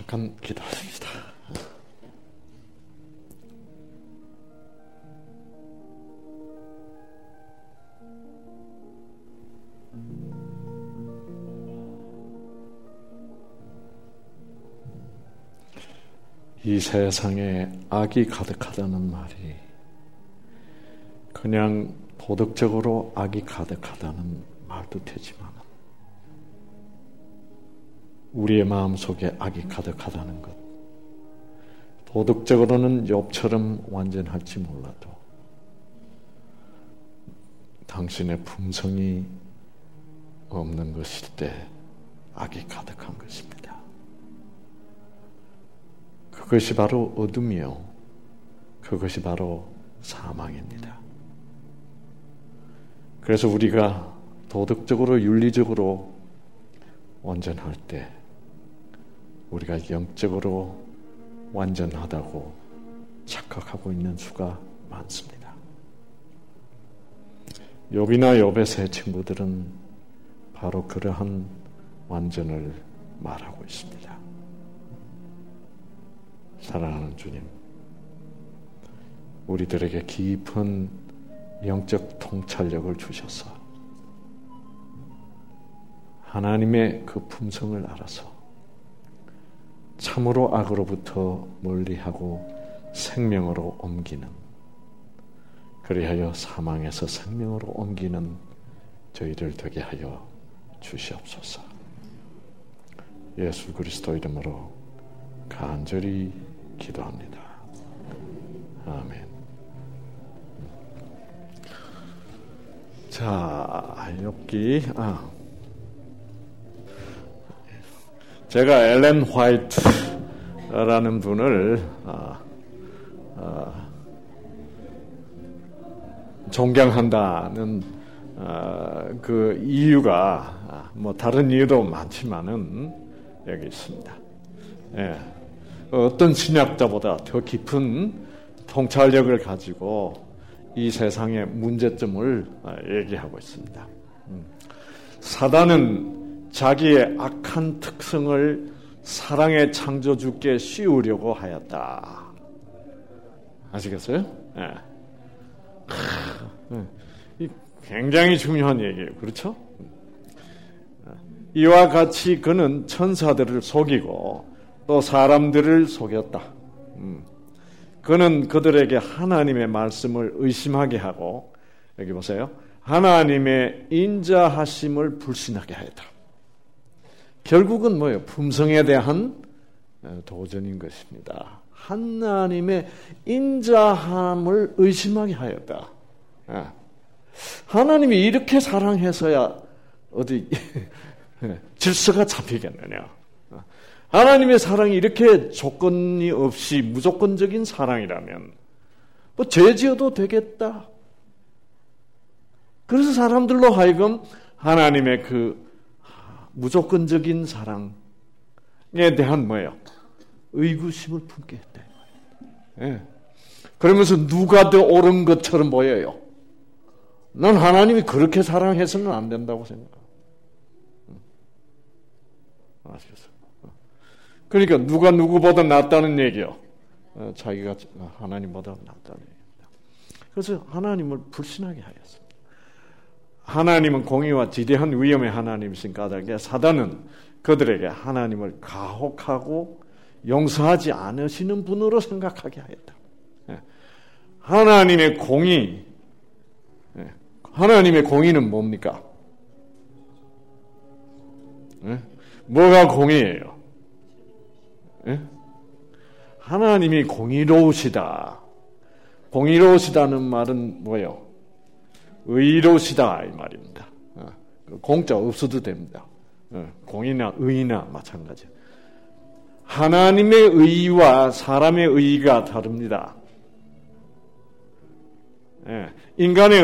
잠깐 기도합시다. 이 세상에 악이 가득하다는 말이 그냥 도덕적으로 악이 가득하다는 말도 되지만 우리의 마음속에 악이 가득하다는 것, 도덕적으로는 욥처럼 완전할지 몰라도 당신의 품성이 없는 것일 때 악이 가득한 것입니다. 그것이 바로 어둠이요, 그것이 바로 사망입니다. 그래서 우리가 도덕적으로 윤리적으로 완전할 때 우리가 영적으로 완전하다고 착각하고 있는 수가 많습니다. 욥이나 욥의 세 친구들은 바로 그러한 완전을 말하고 있습니다. 사랑하는 주님, 우리들에게 깊은 영적 통찰력을 주셔서 하나님의 그 품성을 알아서 참으로 악으로부터 멀리하고 생명으로 옮기는, 그리하여 사망에서 생명으로 옮기는 저희들 되게 하여 주시옵소서. 예수 그리스도 이름으로 간절히 기도합니다. 아멘. 자, 여기 제가 엘렌 화이트라는 분을 존경한다는 그 이유가 뭐 다른 이유도 많지만은 여기 있습니다. 예. 어떤 신학자보다 더 깊은 통찰력을 가지고 이 세상의 문제점을 얘기하고 있습니다. 사단은 자기의 악한 특성을 사랑의 창조주께 씌우려고 하였다. 아시겠어요? 네. 굉장히 중요한 얘기예요. 그렇죠? 이와 같이 그는 천사들을 속이고 또 사람들을 속였다. 그는 그들에게 하나님의 말씀을 의심하게 하고, 여기 보세요, 하나님의 인자하심을 불신하게 하였다. 결국은 뭐예요? 품성에 대한 도전인 것입니다. 하나님의 인자함을 의심하게 하였다. 하나님이 이렇게 사랑해서야 어디 질서가 잡히겠느냐. 하나님의 사랑이 이렇게 조건이 없이 무조건적인 사랑이라면 뭐 죄 지어도 되겠다. 그래서 사람들로 하여금 하나님의 그 무조건적인 사랑에 대한 뭐예요? 의구심을 품게 했대. 예. 그러면서 누가 더 옳은 것처럼 보여요. 난 하나님이 그렇게 사랑해서는 안 된다고 생각해. 아시겠어요? 그러니까 누가 누구보다 낫다는 얘기요. 자기가 하나님보다 낫다는 얘기입니다. 그래서 하나님을 불신하게 하였습니다. 하나님은 공의와 지대한 위엄의 하나님이신 까닭에 사단은 그들에게 하나님을 가혹하고 용서하지 않으시는 분으로 생각하게 하였다. 하나님의 공의, 하나님의 공의는 뭡니까? 뭐가 공의예요? 하나님이 공의로우시다. 공의로우시다는 말은 뭐예요? 의로우시다 이 말입니다. 공짜 없어도 됩니다. 공의나 의나 마찬가지. 하나님의 의와 사람의 의가 다릅니다. 인간의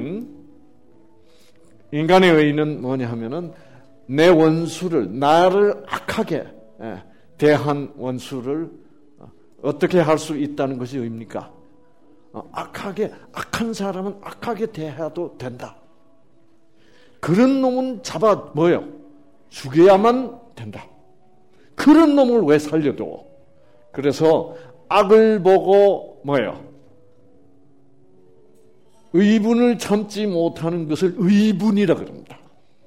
의는 뭐냐 하면은 내 원수를, 나를 악하게 대한 원수를 어떻게 할 수 있다는 것이 의입니까? 악한 사람은 악하게 대해도 된다. 그런 놈은 잡아 죽여야만 된다. 그런 놈을 왜 살려도? 그래서 악을 보고 뭐예요? 의분을 참지 못하는 것을 의분이라 그럽니다.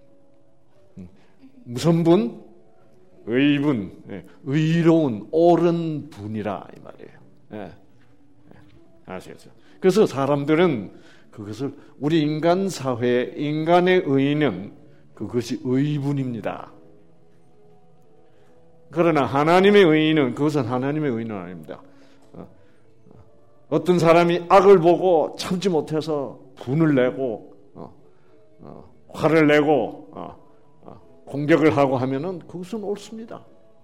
무슨 분? 의분, 의로운 옳은 분이라 이 말이에요. 아시겠죠? 그래서 사람들은 그것을 우리 인간 사회, 인간의 의는 그것이 의분입니다. 그러나 하나님의 의는 그것은 하나님의 의는 아닙니다. 어떤 사람이 악을 보고 참지 못해서 분을 내고 화를 내고 공격을 하고 하면은 그것은 옳습니다.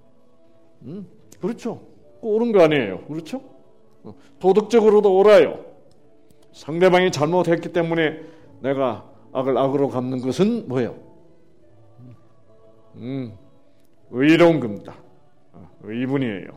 그렇죠. 옳은 거 아니에요. 그렇죠? 도덕적으로도 옳아요. 상대방이 잘못했기 때문에 내가 악을 악으로 갚는 것은 뭐예요? 의로운 겁니다. 의분이에요.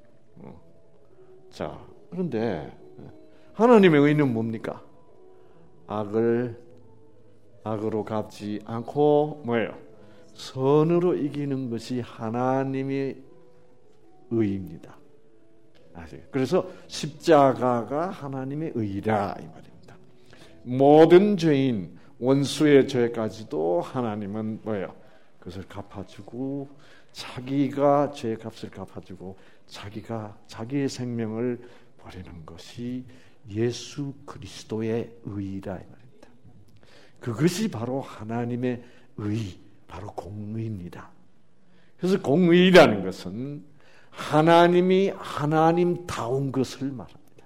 자, 그런데 하나님의 의는 뭡니까? 악을 악으로 갚지 않고 뭐예요? 선으로 이기는 것이 하나님의 의입니다. 그래서 십자가가 하나님의 의라 이 말입니다. 모든 죄인, 원수의 죄까지도 하나님은 뭐예요? 그것을 갚아주고 자기가 죄의 값을 갚아주고 자기가 자기의 생명을 버리는 것이 예수 그리스도의 의라 이 말입니다. 그것이 바로 하나님의 의, 바로 공의입니다. 그래서 공의라는 것은 하나님이 하나님다운 것을 말합니다.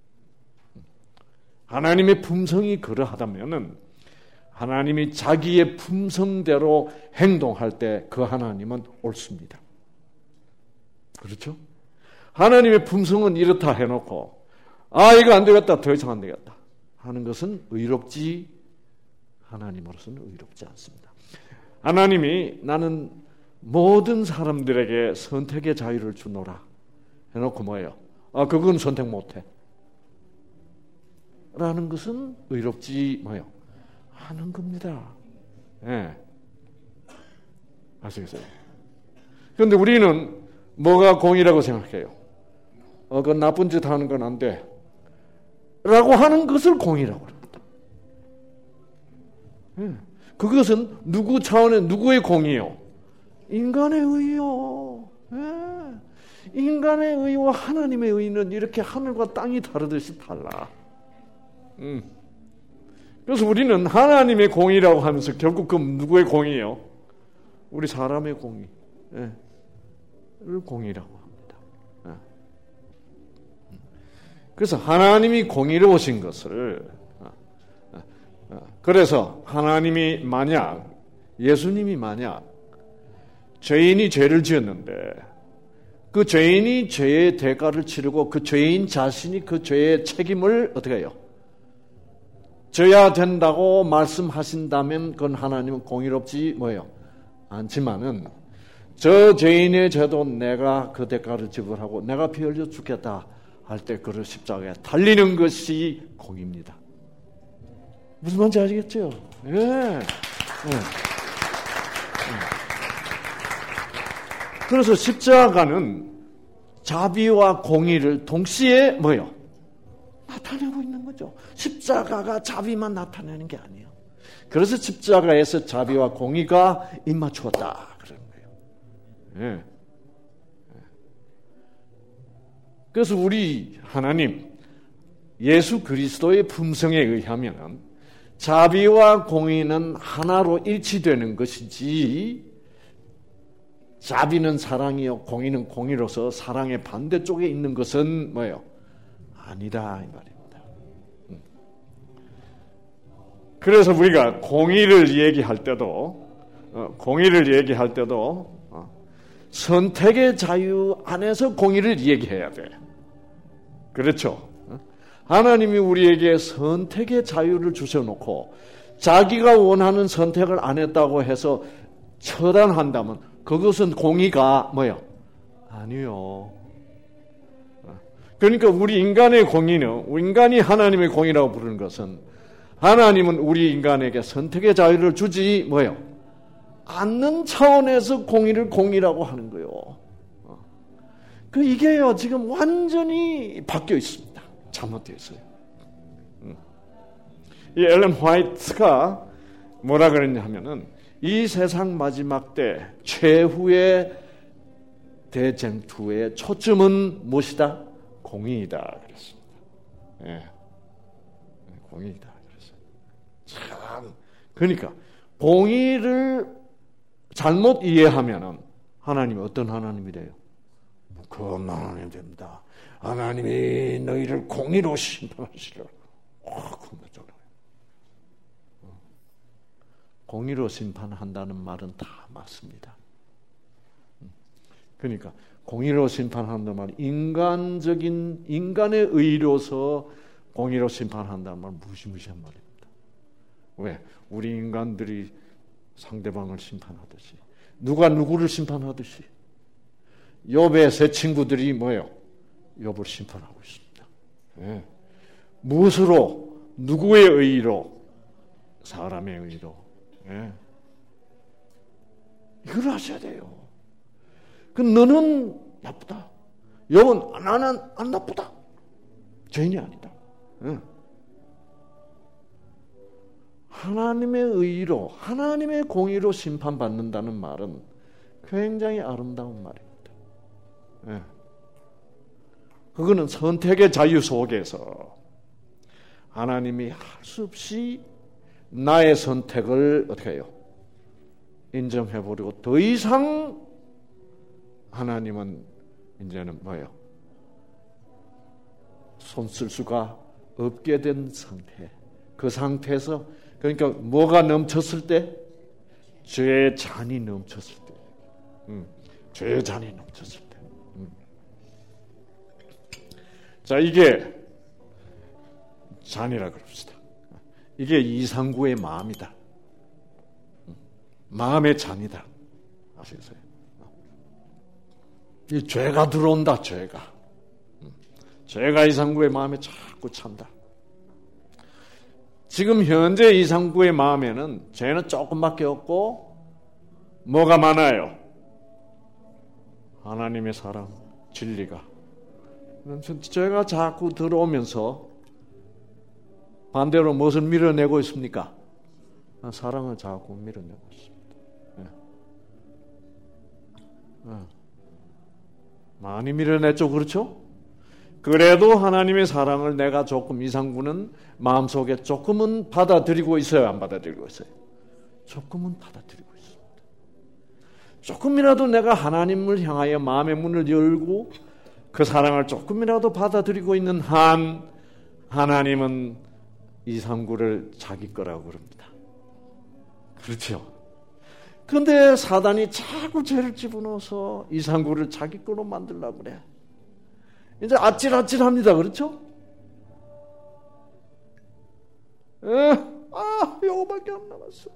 하나님의 품성이 그러하다면은 하나님이 자기의 품성대로 행동할 때 그 하나님은 옳습니다. 그렇죠? 하나님의 품성은 이렇다 해놓고 이거 안 되겠다, 더 이상 안 되겠다 하는 것은 의롭지, 하나님으로서는 의롭지 않습니다. 하나님이 나는 모든 사람들에게 선택의 자유를 주노라 해놓고 뭐예요? 그건 선택 못해 라는 것은 의롭지 뭐예요? 하는 겁니다. 아시겠어요? 그런데 우리는 뭐가 공의라고 생각해요? 그건 나쁜 짓 하는 건 안 돼 라고 하는 것을 공의라고 합니다. 그것은 누구 차원의 누구의 공의요? 인간의 의요. 인간의 의와 하나님의 의는 이렇게 하늘과 땅이 다르듯이 달라. 그래서 우리는 하나님의 공의라고 하면서 결국 그 누구의 공의요? 우리 사람의 공의. 를 공의라고 합니다. 그래서 하나님이 공의로우신 것을 그래서 하나님이 만약 예수님이 만약 죄인이 죄를 지었는데 그 죄인이 죄의 대가를 치르고 그 죄인 자신이 그 죄의 책임을 어떻게 해요? 져야 된다고 말씀하신다면 그건 하나님은 공의롭지 뭐예요? 않지만은 저 죄인의 죄도 내가 그 대가를 지불하고 내가 피 흘려 죽겠다 할 때 그를 십자가에 달리는 것이 공의입니다. 무슨 말인지 아시겠죠? 그래서 십자가는 자비와 공의를 동시에 뭐예요? 나타내고 있는 거죠. 십자가가 자비만 나타내는 게 아니에요. 그래서 십자가에서 자비와 공의가 입맞추었다 그런 거예요. 그래서 우리 하나님 예수 그리스도의 품성에 의하면 자비와 공의는 하나로 일치되는 것이지 자비는 사랑이요 공의는 공의로서 사랑의 반대쪽에 있는 것은 뭐예요? 아니다 이 말입니다. 그래서 우리가 공의를 얘기할 때도 선택의 자유 안에서 공의를 얘기해야 돼. 그렇죠? 하나님이 우리에게 선택의 자유를 주셔놓고 자기가 원하는 선택을 안 했다고 해서 처단한다면 그것은 공의가 뭐예요? 아니요. 그러니까 우리 인간의 공의는 인간이 하나님의 공의라고 부르는 것은 하나님은 우리 인간에게 선택의 자유를 주지 뭐예요? 않는 차원에서 공의를 공의라고 하는 거예요. 이게요, 지금 완전히 바뀌어 있습니다. 잘못되어 있어요. 이 엘렌 화이트가 뭐라 그랬냐 하면은, 이 세상 마지막 때 최후의 대쟁투의 초점은 무엇이다? 공의이다 그랬습니다. 예. 공의이다 그랬어요. 참, 그러니까 공의를 잘못 이해하면은 하나님이 어떤 하나님이래요? 무거운 하나님이 됩니다. 하나님이 너희를 공의로 심판하시라. 공의로 심판한다는 말은 다 맞습니다. 그러니까 공의로 심판한다는 말은 인간의 의로서 공의로 심판한다는 말은 무시무시한 말입니다. 왜? 우리 인간들이 상대방을 심판하듯이, 누가 누구를 심판하듯이, 욥의 세 친구들이 뭐예요? 욥을 심판하고 있습니다. 예. 무엇으로? 누구의 의로? 사람의 의로. 예. 이걸 아셔야 돼요. 너는 나쁘다. 욥은 나는 안 나쁘다. 죄인이 아니다. 예. 하나님의 의로, 하나님의 공의로 심판받는다는 말은 굉장히 아름다운 말입니다. 예. 그거는 선택의 자유 속에서 하나님이 할 수 없이 나의 선택을 어떻게 해요? 인정해버리고 더 이상 하나님은 이제는 뭐예요? 손 쓸 수가 없게 된 상태. 그 상태에서, 그러니까 뭐가 넘쳤을 때? 죄의 잔이 넘쳤을 때. 죄의 잔이 넘쳤을 때. 자, 이게 잔이라 그럽시다. 이게 이상구의 마음이다. 마음의 잔이다. 아시겠어요? 이 죄가 들어온다. 죄가 이상구의 마음에 자꾸 찬다. 지금 현재 이상구의 마음에는 죄는 조금밖에 없고 뭐가 많아요? 하나님의 사랑, 진리가. 죄가 자꾸 들어오면서 반대로 무엇을 밀어내고 있습니까? 사랑을 자꾸 밀어내고 있습니다. 많이 밀어냈죠, 그렇죠? 그래도 하나님의 사랑을 내가 조금, 이상구는 마음속에 조금은 받아들이고 있어요, 안 받아들이고 있어요? 조금은 받아들이고 있습니다. 조금이라도 내가 하나님을 향하여 마음의 문을 열고 그 사랑을 조금이라도 받아들이고 있는 한, 하나님은 이상구를 자기 거라고 그럽니다. 그렇죠? 그런데 사단이 자꾸 죄를 집어넣어서 이상구를 자기 거로 만들려고 그래. 이제 아찔아찔합니다. 그렇죠? 요거밖에 안 남았어.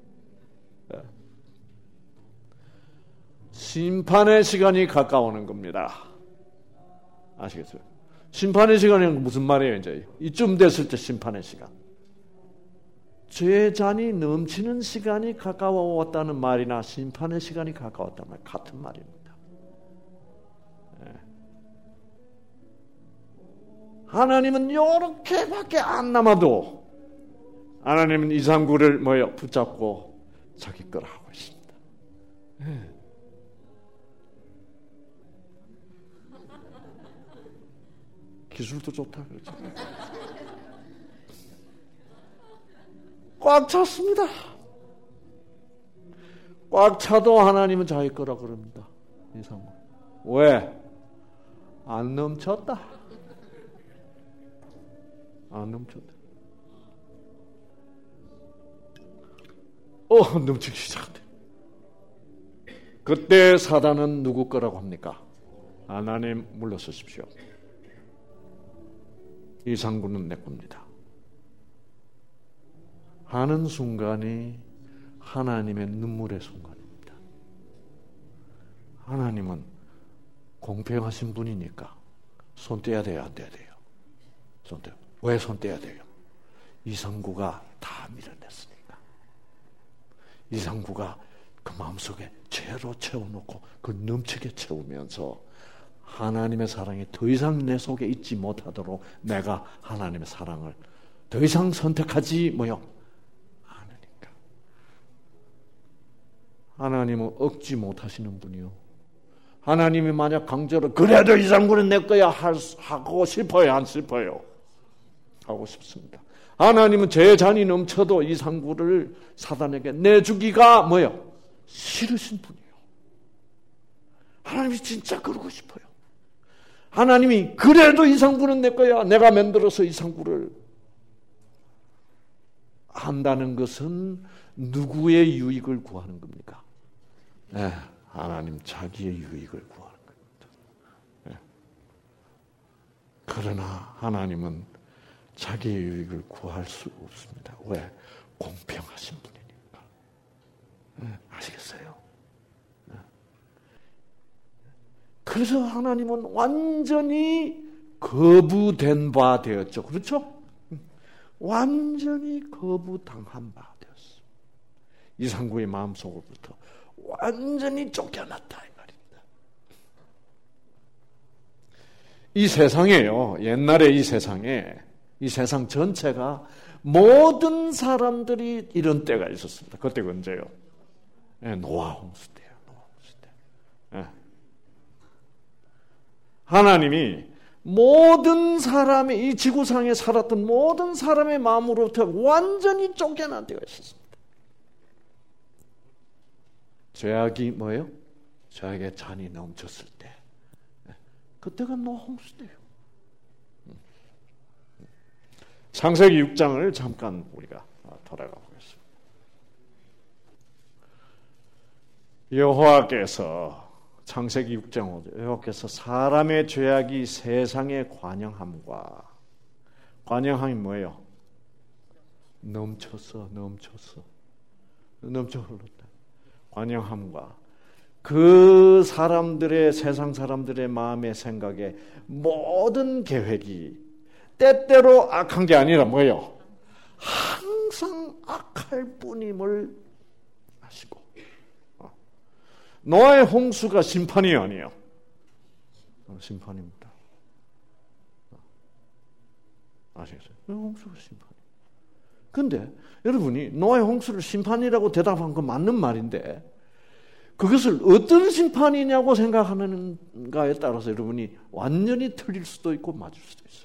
심판의 시간이 가까워오는 겁니다. 아시겠어요? 심판의 시간이 무슨 말이에요? 이제 이쯤 됐을 때 심판의 시간. 죄의 잔이 넘치는 시간이 가까워왔다는 말이나 심판의 시간이 가까웠다는 말 같은 말입니다. 하나님은 이렇게밖에 안 남아도 하나님은 이상구를 붙잡고 자기 거라 하고 있습니다. 기술도 좋다 그렇죠. 꽉 찼습니다. 꽉 차도 하나님은 자기 거라 그럽니다. 이상구. 왜? 안 넘쳤다. 안 넘쳤다. 넘치기 시작한대. 그때 사단은 누구 거라고 합니까? 하나님 물러서십시오. 이상구는 내 겁니다. 하는 순간이 하나님의 눈물의 순간입니다. 하나님은 공평하신 분이니까 손 떼야 돼요, 안 떼야 돼요? 손 떼요. 왜 손 떼야 돼요? 이상구가 다 밀어냈으니까. 이상구가 그 마음속에 죄로 채워놓고 그 넘치게 채우면서 하나님의 사랑이 더 이상 내 속에 있지 못하도록 내가 하나님의 사랑을 더 이상 선택하지 않으니까. 하나님은 억지 못하시는 분이요. 하나님이 만약 강제로 그래도 이상구는 내 거야 하고 싶어요? 안 싶어요? 하고 싶습니다. 하나님은 제 잔이 넘쳐도 이상구를 사단에게 내주기가 싫으신 분이에요. 하나님이 진짜 그러고 싶어요. 하나님이 그래도 이상구는 내 거야, 내가 만들어서 이상구를 한다는 것은 누구의 유익을 구하는 겁니까? 네, 하나님 자기의 유익을 구하는 겁니다. 네. 그러나 하나님은 자기의 유익을 구할 수 없습니다. 왜? 공평하신 분이니까. 네, 아시겠어요? 네. 그래서 하나님은 완전히 거부된 바 되었죠. 그렇죠? 완전히 거부당한 바 되었습니다. 이상구의 마음속으로부터 완전히 쫓겨났다 이 말입니다. 이 세상에요. 옛날에 이 세상 전체가 모든 사람들이 이런 때가 있었습니다. 그때가 언제요? 노아 홍수 때예요. 노아 홍수 때. 하나님이 모든 사람이 이 지구상에 살았던 모든 사람의 마음으로부터 완전히 쫓겨난 때가 있었습니다. 죄악이 뭐예요? 죄악의 잔이 넘쳤을 때. 그때가 노아 홍수 때예요. 창세기 6장을 잠깐 우리가 돌아가 보겠습니다. 여호와께서 창세기 6장 5절 여호와께서 사람의 죄악이 세상에 관영함과 관영함이 뭐예요? 넘쳐 흘렀다. 관영함과 그 사람들의 세상 사람들의 마음의 생각에 모든 계획이 때때로 악한 게 아니라 뭐예요? 항상 악할 뿐임을 아시고 노아의 홍수가 심판이 아니에요. 심판입니다. 아시겠어요? 홍수가 심판이에요. 근데 여러분이 노아의 홍수를 심판이라고 대답한 건 맞는 말인데 그것을 어떤 심판이냐고 생각하는가에 따라서 여러분이 완전히 틀릴 수도 있고 맞을 수도 있어요.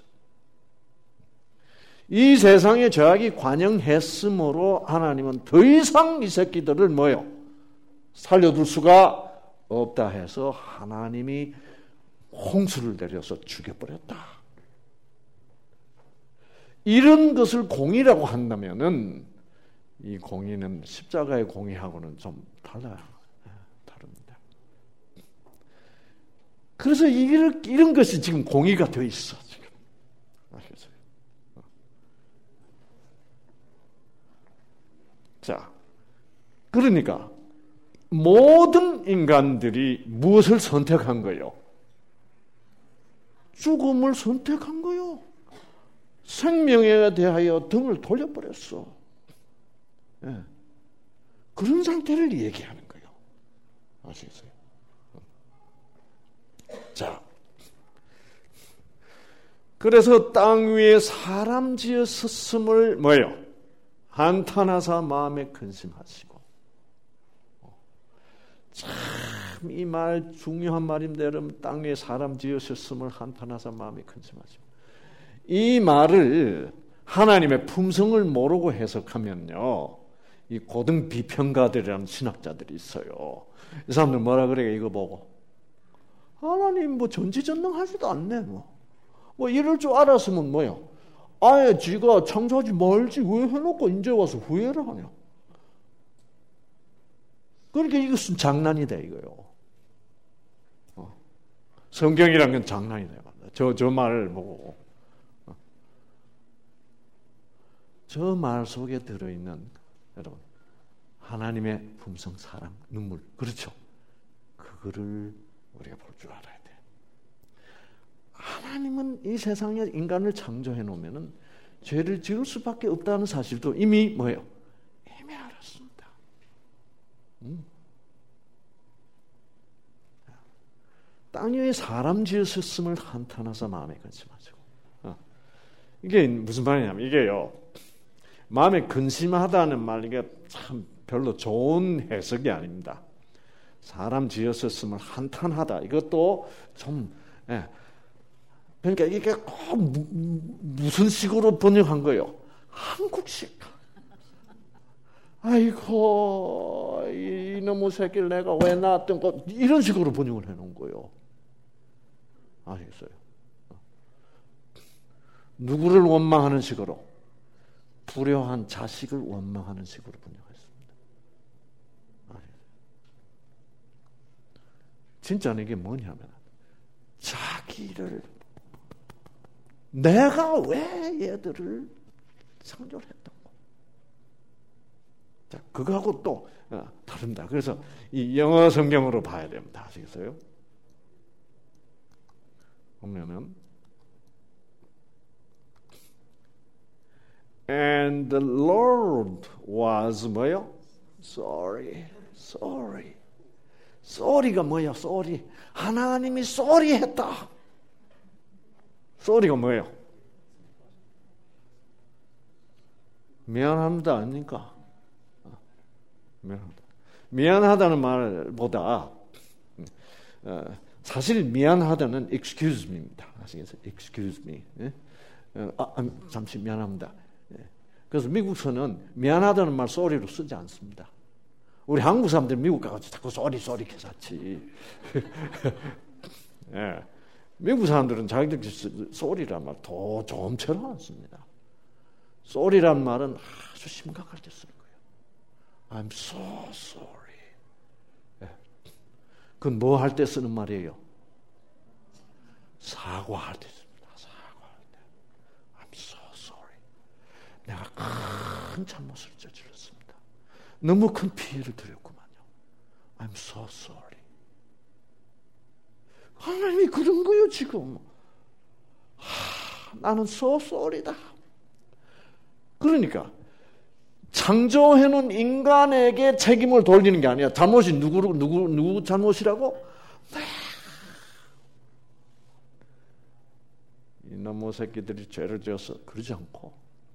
이 세상에 죄악이 관영했으므로 하나님은 더 이상 이 새끼들을 살려둘 수가 없다 해서 하나님이 홍수를 내려서 죽여버렸다. 이런 것을 공의라고 한다면은 이 공의는 십자가의 공의하고는 좀 달라요. 다릅니다. 그래서 이런 것이 지금 공의가 되어 있어. 지금 아시겠어요? 자, 그러니까 모든 인간들이 무엇을 선택한 거예요? 죽음을 선택한 거예요. 생명에 대하여 등을 돌려버렸어. 네. 그런 상태를 얘기하는 거예요. 아시겠어요? 자, 그래서 땅 위에 사람 지었음을 한탄하사 마음에 근심하시고. 참 이 말 중요한 말인데 여러분, 땅에 사람 지으셨음을 한탄하사 마음에 근심하시고. 이 말을 하나님의 품성을 모르고 해석하면요, 이 고등 비평가들이라는 신학자들이 있어요. 이 사람들 뭐라 그래요? 이거 보고 하나님 전지전능하지도 않네. 이럴 줄 알았으면 아예 지가 창조하지 말지 왜 해놓고 이제 와서 후회를 하냐. 그러니까 이것은 장난이다 이거요. 성경이란 건 장난이다. 저 말을 보고 저 말 속에 들어있는 여러분 하나님의 품성, 사랑, 눈물, 그렇죠? 그거를 우리가 볼 줄 알아야 돼. 하나님은 이 세상에 인간을 창조해 놓으면은 죄를 지을 수밖에 없다는 사실도 이미 이미 알았습니다. 땅 위에 사람 지으셨음을 한탄하사 마음에 근심하시고. 이게 무슨 말이냐면 이게요. 마음에 근심하다는 말 이게 참 별로 좋은 해석이 아닙니다. 사람 지으셨음을 한탄하다. 이것도 좀 그러니까 이게 꼭 무슨 식으로 번역한 거예요? 한국식. 아이고 이놈의 새끼를 내가 왜 낳았던 거 이런 식으로 번역을 해놓은 거예요. 아시겠어요? 누구를 원망하는 식으로? 불효한 자식을 원망하는 식으로 번역했습니다. 진짜는 이게 뭐냐면 자기를 내가 왜 얘들을 창조를 했던 거. 자, 그거하고 또 다릅니다. 그래서 이 영어 성경으로 봐야 됩니다. 아시겠어요? 보면은 And the Lord was 뭐요? Sorry. sorry가 뭐야? sorry. 하나님이 sorry 했다. sorry가 뭐예요? 미안합니다 아닙니까? 미안합니다. 미안하다는 말보다 사실 미안하다는 excuse me입니다. 아시겠어요? excuse me. 잠시 미안합니다. 그래서 미국서는 미안하다는 말 sorry로 쓰지 않습니다. 우리 한국 사람들 미국 가가지고 자꾸 sorry 개사치. 미국 사람들은 자기들끼리 sorry란 말 더 좀처럼 안 씁니다. sorry란 말은 아주 심각할 때 쓰는 거예요. I'm so sorry. 그건 뭐 할 때 쓰는 말이에요? 사과할 때 씁니다. 사과할 때. I'm so sorry. 내가 큰 잘못을 저질렀습니다. 너무 큰 피해를 드렸구만요. I'm so sorry. 하나님이 그런 거예요 지금. 나는 so sorry다. 그러니까 창조해놓은 인간에게 책임을 돌리는 게 아니야. 잘못이 누구 잘못이라고? 이놈의 새끼들이 죄를 지어서 그러지 않고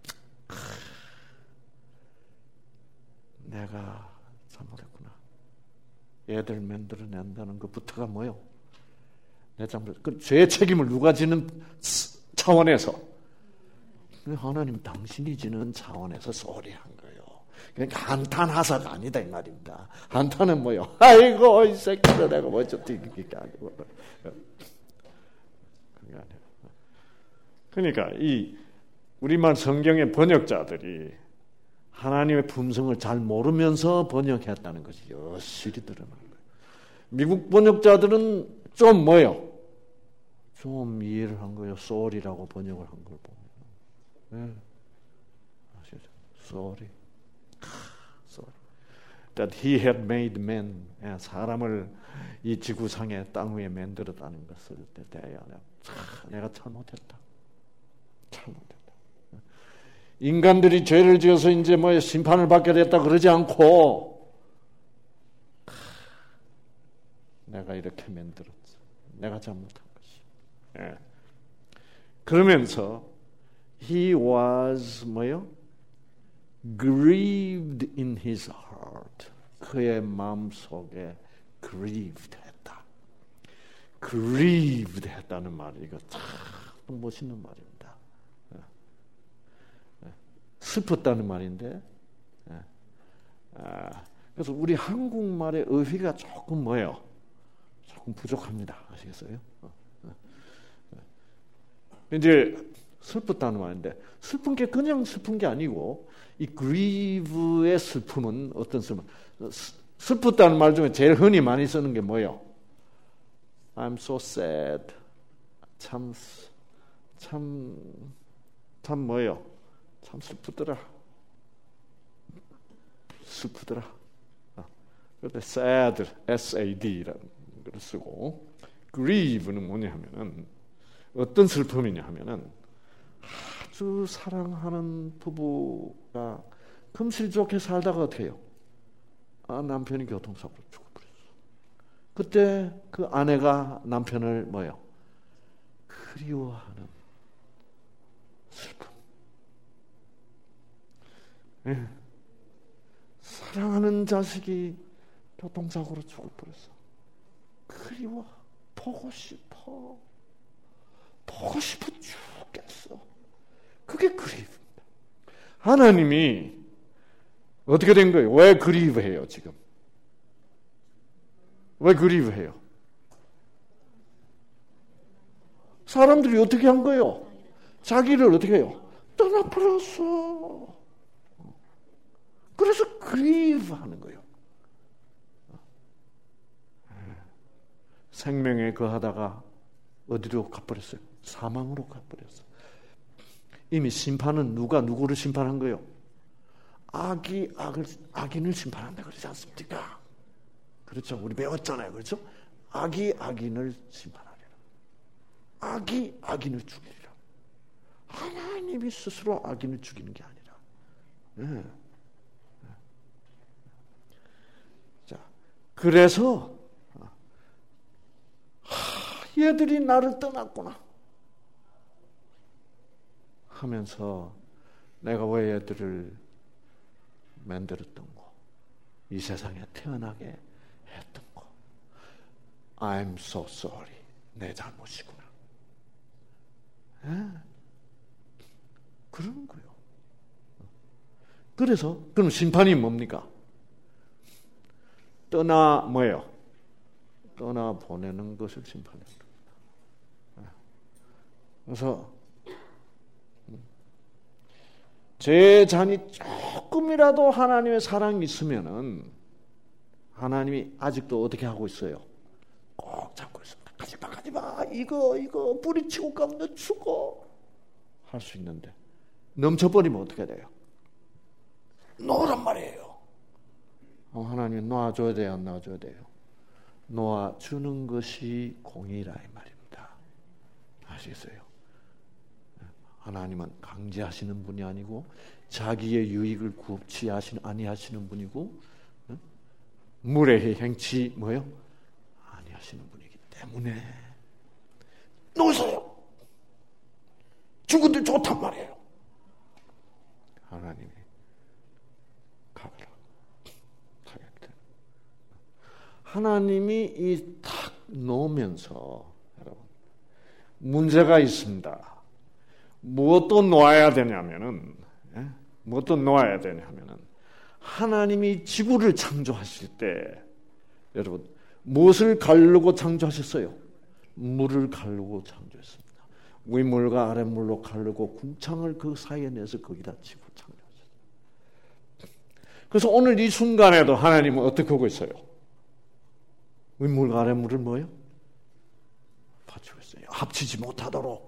내가 잘못했구나. 애들 만들어낸다는 것부터가 뭐요? 내 잘못. 그 죄의 책임을 누가 지는 차원에서 하나님 당신이 지는 차원에서 소리한 거예요. 그러니까 한탄하사가 아니다 이 말입니다. 한탄은 뭐요? 아이고 이 새끼들 내가 뭐 어쩌지 이게 아니고. 그게 아니에요. 그러니까 이 우리말 성경의 번역자들이 하나님의 품성을 잘 모르면서 번역했다는 것이 여실히 드러나는 거예요. 미국 번역자들은 좀 뭐요? 좀 이해를 한 거예요. sorry라고 번역을 한 걸 보면. 아시죠? Sorry. That he had made man. 사람을 이 지구상에 땅 위에 만들었다는 것을 대하여 내가 잘못했다. 인간들이 죄를 지어서 이제 뭐 심판을 받게 됐다 그러지 않고 내가 이렇게 만들었지. 내가 잘못한 것이. 그러면서 He was 뭐요? Grieved in his heart. 그의 마음속에 grieved 했다. grieved 했다는 말 이거 참 멋있는 말입니다. 슬펐다는 말인데 그래서 우리 한국말의 어휘가 조금 뭐예요? 조금 부족합니다. 아시겠어요? 이제 슬펐다는 말인데 슬픈 게 그냥 슬픈 게 아니고 이 grieve의 슬픔은 어떤 슬픔? 슬펐다는 말 중에 제일 흔히 많이 쓰는 게 뭐예요? I'm so sad. 참 뭐예요? 참 슬프더라. 그런데 sad, S-A-D라는 걸 쓰고 grieve는 뭐냐 하면은 어떤 슬픔이냐 하면은 아주 사랑하는 부부가 금실 좋게 살다가 어떻게 해요? 남편이 교통사고로 죽어버렸어. 그때 그 아내가 남편을 뭐요? 그리워하는 슬픔. 예. 사랑하는 자식이 교통사고로 죽어버렸어. 그리워. 보고 싶어 죽겠어. 그게 그리움입니다. 하나님이 어떻게 된 거예요? 왜 그리워해요 지금? 왜 그리워해요? 사람들이 어떻게 한 거예요? 자기를 어떻게 해요? 떠나버렸어. 그래서 그리워하는 거예요. 생명에 거하다가 어디로 가버렸어요? 사망으로 가버렸어. 이미 심판은 누가 누구를 심판한 거예요? 악이 악인을 심판한다 그러지 않습니까? 그렇죠. 우리 배웠잖아요. 그렇죠? 악이 악인을 심판하리라. 악이 악인을 죽이리라. 하나님이 스스로 악인을 죽이는 게 아니라. 네. 자, 그래서 얘들이 나를 떠났구나 하면서 내가 왜 얘들을 만들었던 거, 이 세상에 태어나게 했던 거, I'm so sorry, 내 잘못이구나. 그러는 거예요. 그래서 그럼 심판이 뭡니까? 뭐예요? 떠나 보내는 것을 심판합니다. 그래서 제 잔이 조금이라도 하나님의 사랑이 있으면은 하나님이 아직도 어떻게 하고 있어요? 꼭 잡고 있습니다. 가지마. 이거 뿌리치고 가면 너 죽어. 할 수 있는데 넘쳐버리면 어떻게 돼요? 놓으란 말이에요. 하나님 놓아줘야 돼요? 안 놓아줘야 돼요? 놓아주는 것이 공의라 이 말입니다. 아시겠어요? 하나님은 강제하시는 분이 아니고 자기의 유익을 굽지 아니하시는 분이고 무례히 행치 아니하시는 분이기 때문에 놓으세요. 죽은데 좋단 말이에요. 하나님이 가라. 하나님이 이 탁 놓으면서 여러분 문제가 있습니다. 무엇도 놓아야 되냐면은 하나님이 지구를 창조하실 때 여러분 무엇을 가르고 창조하셨어요? 물을 가르고 창조했습니다. 윗물과 아랫물로 가르고 궁창을 그 사이에 내서 거기다 지구 창조하셨어요. 그래서 오늘 이 순간에도 하나님은 어떻게 하고 있어요? 윗물과 아랫물을 뭐예요? 받치고 있어요. 합치지 못하도록.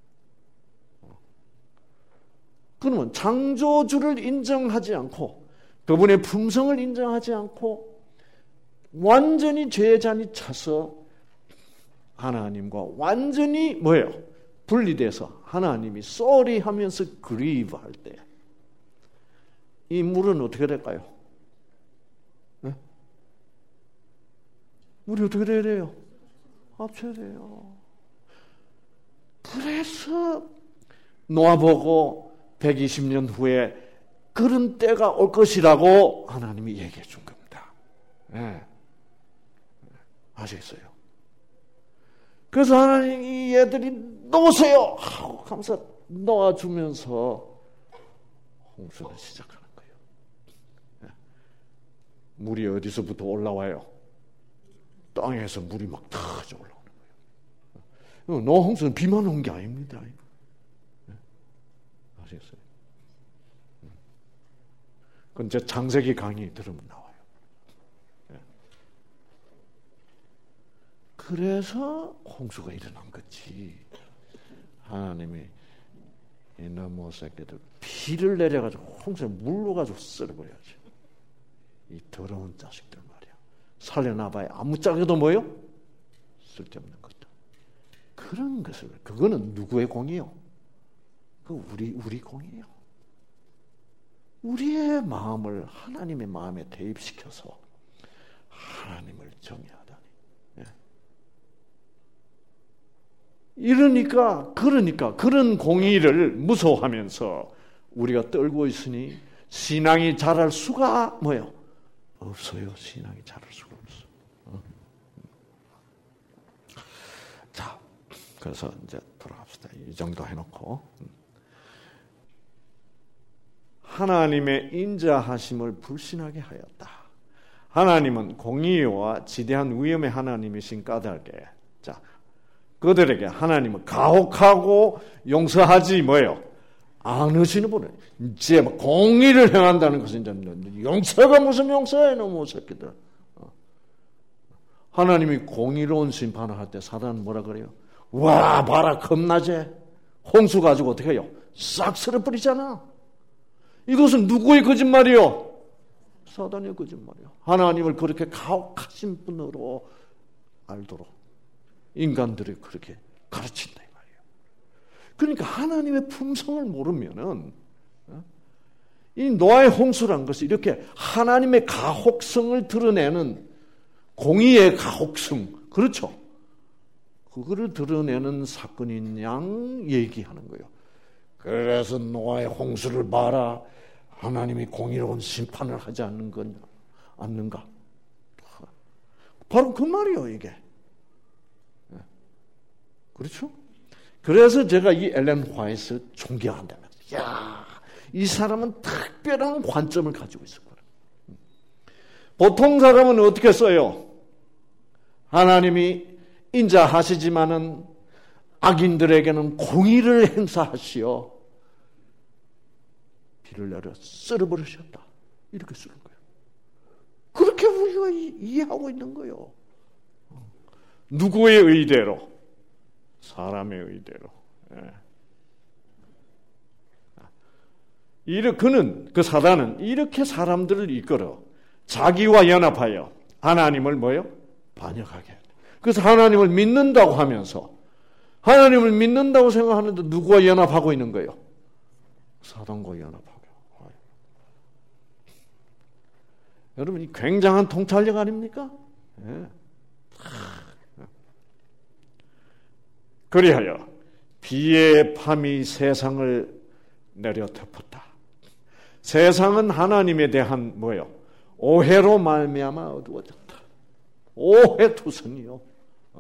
그러면 창조주를 인정하지 않고 그분의 품성을 인정하지 않고 완전히 죄의 잔이 차서 하나님과 완전히 분리돼서 하나님이 쏘리 하면서 그리브 할 때 이 물은 어떻게 될까요? 네? 물이 어떻게 돼야 돼요? 합쳐야 돼요. 그래서 노아보고 120년 후에 그런 때가 올 것이라고 하나님이 얘기해 준 겁니다. 네. 아시겠어요? 그래서 하나님이 얘들이 놓으세요 하고 하면서 놓아주면서 홍수를 시작하는 거예요. 네. 물이 어디서부터 올라와요? 땅에서 물이 막 터져 올라오는 거예요. 노아 홍수는 비만 온 게 아닙니다. 네. 아시겠어요? 그건 이제 창세기 강의 들으면 나와요. 네. 그래서 홍수가 일어난 거지. 하나님이 이놈의 새끼들 비를 내려가지고 홍수에 물로 가지고 썰어버려야지. 이 더러운 자식들 말이야. 살려놔봐야 아무짝에도 쓸데없는 것도. 그런 것을 그거는 누구의 공이요? 그 우리 공이에요. 우리의 마음을 하나님의 마음에 대입시켜서 하나님을 정의하다니. 그러니까 그런 공의를 무서워하면서 우리가 떨고 있으니 신앙이 자랄 수가 뭐예요? 없어요. 신앙이 자랄 수가 없어. 자, 그래서 이제 돌아갑시다. 이 정도 해놓고 하나님의 인자하심을 불신하게 하였다. 하나님은 공의와 지대한 위엄의 하나님이신 까닭에 자, 그들에게 하나님은 가혹하고 용서하지 뭐예요? 않으시는 분은 이제 공의를 행한다는 것은 이제 용서가 무슨 용서예요, 너무 새끼들. 하나님이 공의로운 심판을 할 때 사단은 뭐라 그래요? 와, 봐라, 겁나제. 홍수 가지고 어떻게 해요? 싹 쓸어버리잖아. 이것은 누구의 거짓말이요? 사단의 거짓말이요. 하나님을 그렇게 가혹하신 분으로 알도록 인간들이 그렇게 가르친다 이 말이에요. 그러니까 하나님의 품성을 모르면은 이 노아의 홍수란 것이 이렇게 하나님의 가혹성을 드러내는 공의의 가혹성, 그렇죠? 그거를 드러내는 사건인 양 얘기하는 거예요. 그래서 노아의 홍수를 봐라. 하나님이 공의로운 심판을 하지 않는가? 바로 그 말이에요, 이게. 그렇죠? 그래서 제가 이 엘렌 화이트를 존경한다면, 이 사람은 특별한 관점을 가지고 있을 거예요. 보통 사람은 어떻게 써요? 하나님이 인자하시지만은 악인들에게는 공의를 행사하시어 비를 내려 썰어버리셨다. 이렇게 쓰는 거예요. 그렇게 우리가 이해하고 있는 거예요. 누구의 의대로? 사람의 의대로. 그는, 그 사단은 이렇게 사람들을 이끌어 자기와 연합하여 하나님을 뭐요? 반역하게. 그래서 하나님을 믿는다고 하면서 하나님을 믿는다고 생각하는데 누구와 연합하고 있는 거예요? 사단과 연합하고. 여러분, 이 굉장한 통찰력 아닙니까? 그리하여 비의 밤이 세상을 내려 덮었다. 세상은 하나님에 대한 뭐요? 오해로 말미암아 어두워졌다. 오해투성이요.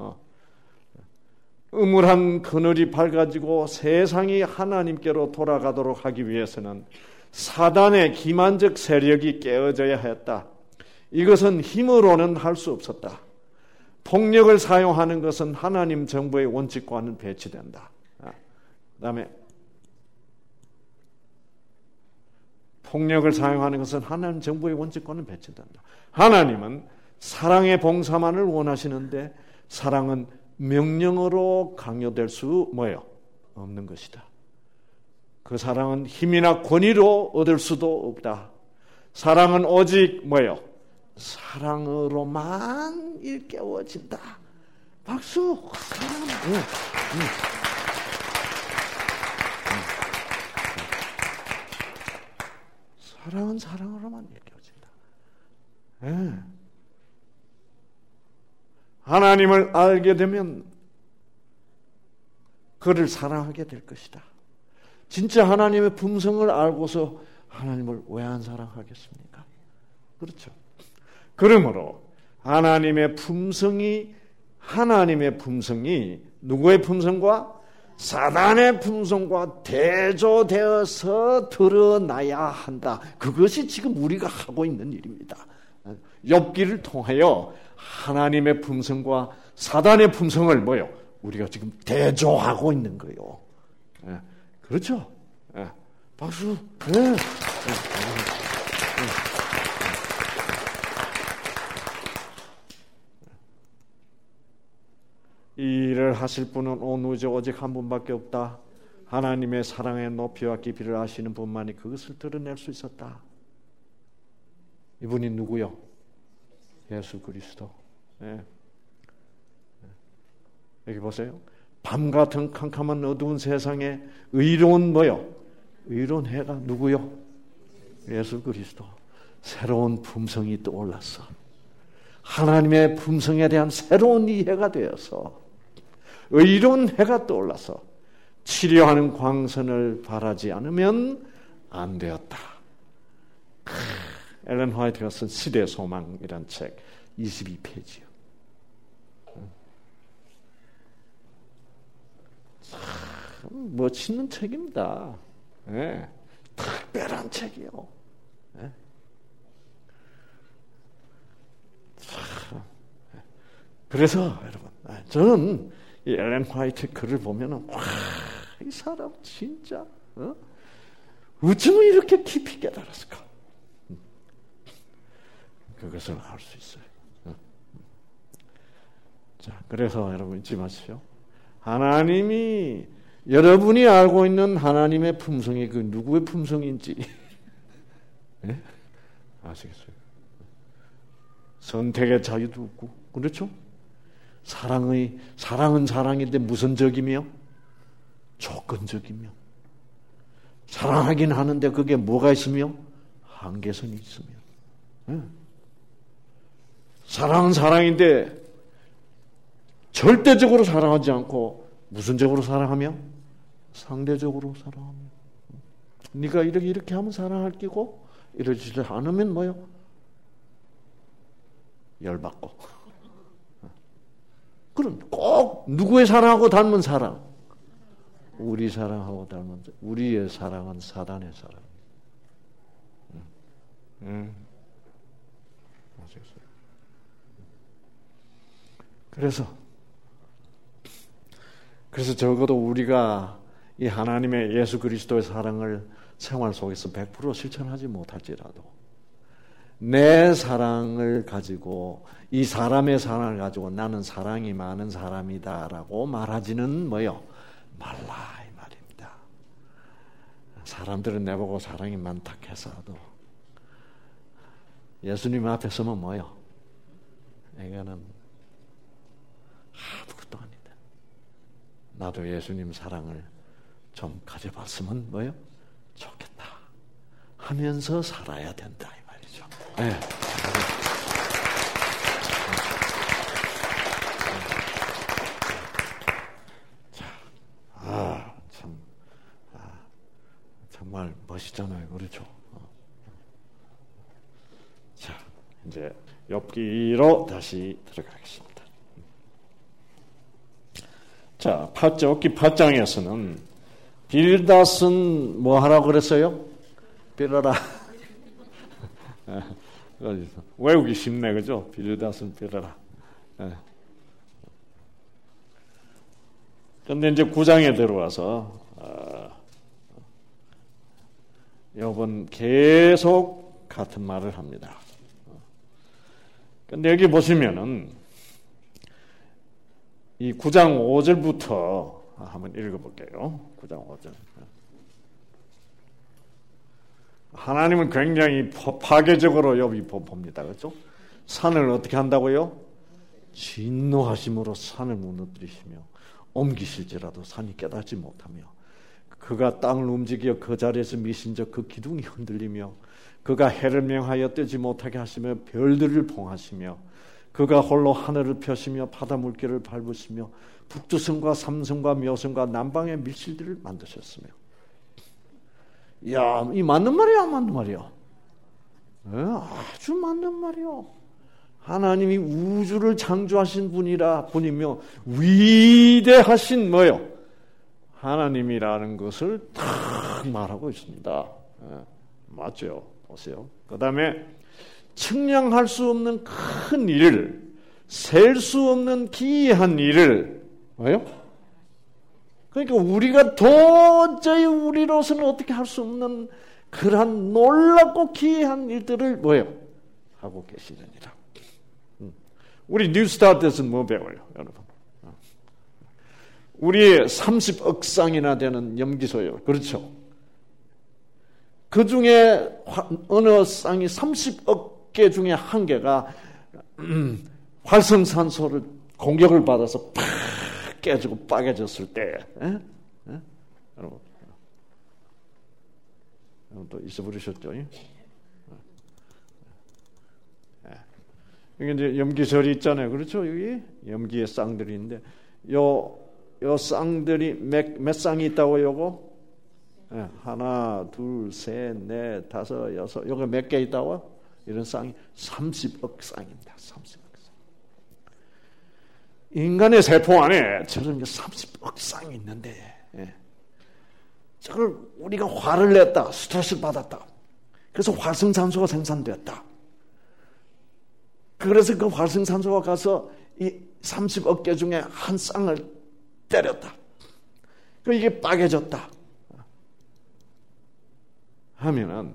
음울한 그늘이 밝아지고 세상이 하나님께로 돌아가도록 하기 위해서는 사단의 기만적 세력이 깨어져야 했다. 이것은 힘으로는 할 수 없었다. 폭력을 사용하는 것은 하나님 정부의 원칙과는 배치된다. 그 다음에 폭력을 사용하는 것은 하나님 정부의 원칙과는 배치된다. 하나님은 사랑의 봉사만을 원하시는데 사랑은 명령으로 강요될 수 뭐예요? 없는 것이다. 그 사랑은 힘이나 권위로 얻을 수도 없다. 사랑은 오직 뭐예요? 사랑으로만 일깨워진다. 박수. 사랑. 사랑은 사랑으로만 일깨워진다. 하나님을 알게 되면 그를 사랑하게 될 것이다. 진짜 하나님의 품성을 알고서 하나님을 왜 안 사랑하겠습니까? 그렇죠. 그러므로 하나님의 품성이 누구의 품성과 사단의 품성과 대조되어서 드러나야 한다. 그것이 지금 우리가 하고 있는 일입니다. 욥기를 통하여 하나님의 품성과 사단의 품성을 뭐요? 우리가 지금 대조하고 있는 거예요. 그렇죠? 박수. 이 일을 하실 분은 온 우주 오직 한 분밖에 없다. 하나님의 사랑의 높이와 깊이를 아시는 분만이 그것을 드러낼 수 있었다. 이분이 누구요? 예수 그리스도. 여기 보세요. 밤 같은 캄캄한 어두운 세상에 의로운 뭐요? 의로운 해가 누구요? 예수 그리스도. 새로운 품성이 떠올랐어. 하나님의 품성에 대한 새로운 이해가 되어서 의로운 해가 떠올라서 치료하는 광선을 바라지 않으면 안 되었다. 엘렌 화이트가 쓴 시대 소망이란 책 22페이지요. 참 멋있는 책입니다. 네. 특별한 책이요. 네. 참. 그래서 여러분, 저는 이 엘렌 화이트 글을 보면은 와, 이 사람 진짜 어쩌면 이렇게 깊이 깨달았을까? 그것을 알 수 있어요. 자, 그래서 여러분 잊지 마십시오. 하나님이 여러분이 알고 있는 하나님의 품성이 그 누구의 품성인지 네? 아시겠어요? 선택의 자유도 없고 그렇죠? 사랑은 사랑인데 무선적이며 조건적이며 사랑하긴 하는데 그게 뭐가 있으며 한계선이 있으며 네? 사랑은 사랑인데 절대적으로 사랑하지 않고 무선적으로 사랑하며 상대적으로 사랑하며 네가 이렇게 하면 사랑할 끼고 이러지 않으면 뭐요? 열받고 그럼 꼭 누구의 사랑하고 닮은 사랑? 우리 사랑하고 닮은 우리의 사랑은 사단의 사랑. 아시겠어요? 그래서 적어도 우리가 이 하나님의 예수 그리스도의 사랑을 생활 속에서 100% 실천하지 못할지라도 내 사랑을 가지고 이 사람의 사랑을 가지고 나는 사랑이 많은 사람이다라고 말하지는 뭐요? 말라 이 말입니다. 사람들은 내보고 사랑이 많다 해서도 예수님 앞에 서면 뭐요? 이거는 아무것도 아니다. 나도 예수님 사랑을 좀 가져봤으면 뭐요? 좋겠다 하면서 살아야 된다 이 말이죠. 네. 정말 멋있잖아요, 그렇죠? 자, 이제 욥기로 다시 들어가겠습니다. 자, 욥기 8장에서는 빌닷은 뭐 하라고 그랬어요? 빌어라. 외우기 쉽네, 그죠? 빌닷은 빌어라. 그런데 이제 9장에 들어와서 욥은 계속 같은 말을 합니다. 그런데 여기 보시면은 이 9장 5절부터 한번 읽어볼게요. 9장 5절. 하나님은 굉장히 파괴적으로 욥이 봅니다. 그렇죠? 산을 어떻게 한다고요? 진노하심으로 산을 무너뜨리시며 옮기실지라도 산이 깨닫지 못하며 그가 땅을 움직여 그 자리에서 미신적 그 기둥이 흔들리며 그가 해를 명하여 뜨지 못하게 하시며 별들을 봉하시며 그가 홀로 하늘을 펴시며 바다 물결을 밟으시며 북두성과 삼성과 묘성과 남방의 밀실들을 만드셨으며 야, 이 맞는 말이야 안 맞는 말이야? 아주 맞는 말이요. 하나님이 우주를 창조하신 분이며 위대하신 뭐요? 하나님이라는 것을 딱 말하고 있습니다. 맞죠? 보세요. 그 다음에 측량할 수 없는 큰 일을, 셀 수 없는 기이한 일을, 뭐요? 그러니까 우리가 도저히 우리로서는 어떻게 할 수 없는 그러한 놀랍고 기이한 일들을 뭐요? 하고 계시느니라. 우리 뉴스타트에서는 뭐 배워요, 여러분? 우리의 30억 쌍이나 되는 염기소요. 그렇죠? 그 중에 어느 쌍이 30억 개 중에 한 개가 활성산소를 공격을 받아서 팍 깨지고 빠개졌을 때, 여러분 또 잊어버리셨죠? 여기 이제 염기설이 있잖아요. 그렇죠? 여기 염기의 쌍들이 있는데, 요 요 쌍들이 몇 쌍이 있다고 요거? 예, 하나, 둘, 셋, 넷, 다섯, 여섯. 요거 몇 개 있다고? 이런 쌍이 30억 쌍입니다. 30억 쌍. 인간의 세포 안에 저런 30억 쌍이 있는데, 예. 저걸 우리가 화를 냈다, 스트레스를 받았다. 그래서 활성산소가 생산됐다. 그래서 그 활성산소가 가서 이 30억 개 중에 한 쌍을 때렸다. 그 이게 빠개졌다. 하면은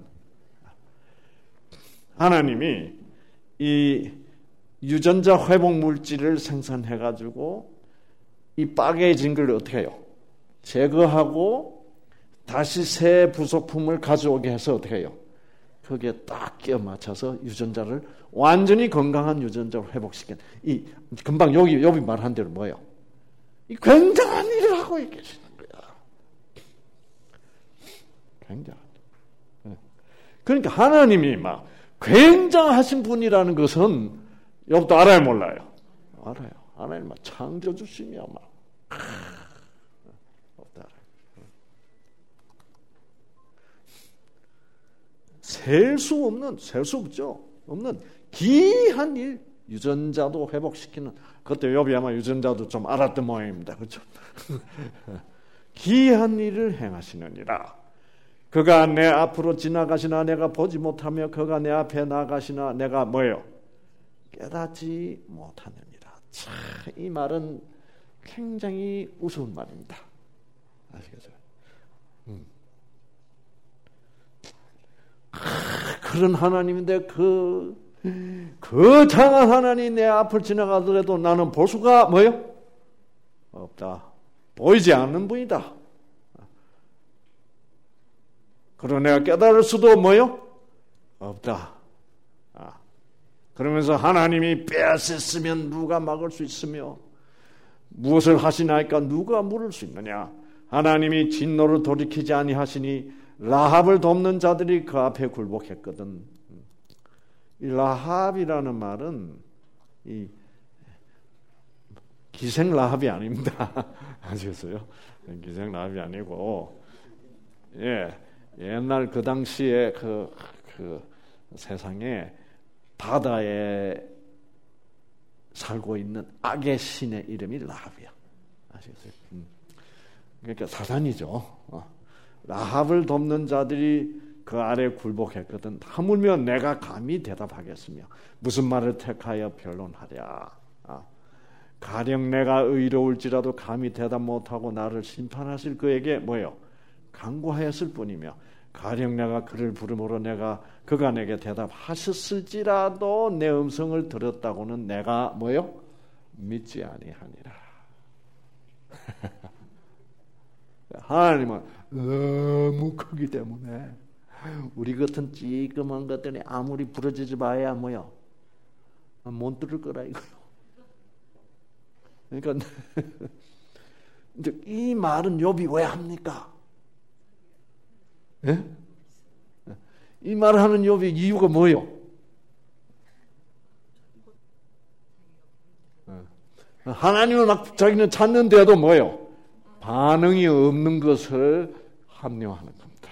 하나님이 이 유전자 회복 물질을 생산해 가지고 이 빠개진 걸 어떻게 해요? 제거하고 다시 새 부속품을 가져오게 해서 어떻게 해요? 거기에 딱 끼워 맞춰서 유전자를 완전히 건강한 유전자로 회복시킨 이 금방 여기 말한 대로 뭐예요? 이 굉장한 일을 하고 계시는 거야. 굉장한. 그러니까 하나님이 막 굉장하신 분이라는 것은 여러분도 알아요, 몰라요? 알아요. 하나님 막 창조주시며 막 셀 수 없는 귀한 일, 유전자도 회복시키는, 그것도 욥이 아마 유전자도 좀 알았던 모양입니다. 그렇죠? 귀한 일을 행하시느니라. 그가 내 앞으로 지나가시나 내가 보지 못하며 그가 내 앞에 나가시나 내가 뭐예요? 깨닫지 못하느니라. 참, 이 말은 굉장히 우스운 말입니다. 아시겠어요? 그런 하나님인데 그 장한 하나님 내 앞을 지나가더라도 나는 볼 수가 뭐예요? 없다. 보이지 않는 분이다. 그러나 내가 깨달을 수도 뭐예요? 없다. 그러면서 하나님이 빼앗았으면 누가 막을 수 있으며 무엇을 하시나이까 누가 물을 수 있느냐. 하나님이 진노를 돌이키지 아니하시니 라합을 돕는 자들이 그 앞에 굴복했거든. 이 라합이라는 말은 이 기생 라합이 아닙니다. 아시겠어요? 기생 라합이 아니고, 예, 옛날 그 당시에 그 세상에 바다에 살고 있는 악의 신의 이름이 라합이야. 아시겠어요? 그러니까 사단이죠. 라합을 돕는 자들이 그 아래 굴복했거든. 하물며 내가 감히 대답하겠으며 무슨 말을 택하여 변론하랴. 가령 내가 의로울지라도 감히 대답 못하고 나를 심판하실 그에게 뭐요? 간구하였을 뿐이며 가령 내가 그를 부름으로 그가 내게 대답하셨을지라도 내 음성을 들었다고는 내가 뭐요? 믿지 아니하니라. 하나님은 너무 크기 때문에 우리 같은 찌끔한 것들이 아무리 부러지지 봐야 뭐요? 못 들을 거라 이거요. 그러니까 이 말은 욥이 왜 합니까? 예? 이 말을 하는 욥의 이유가 뭐예요? 하나님을 막 자기는 찾는데도 뭐예요? 반응이 없는 것을 합리화하는 겁니다.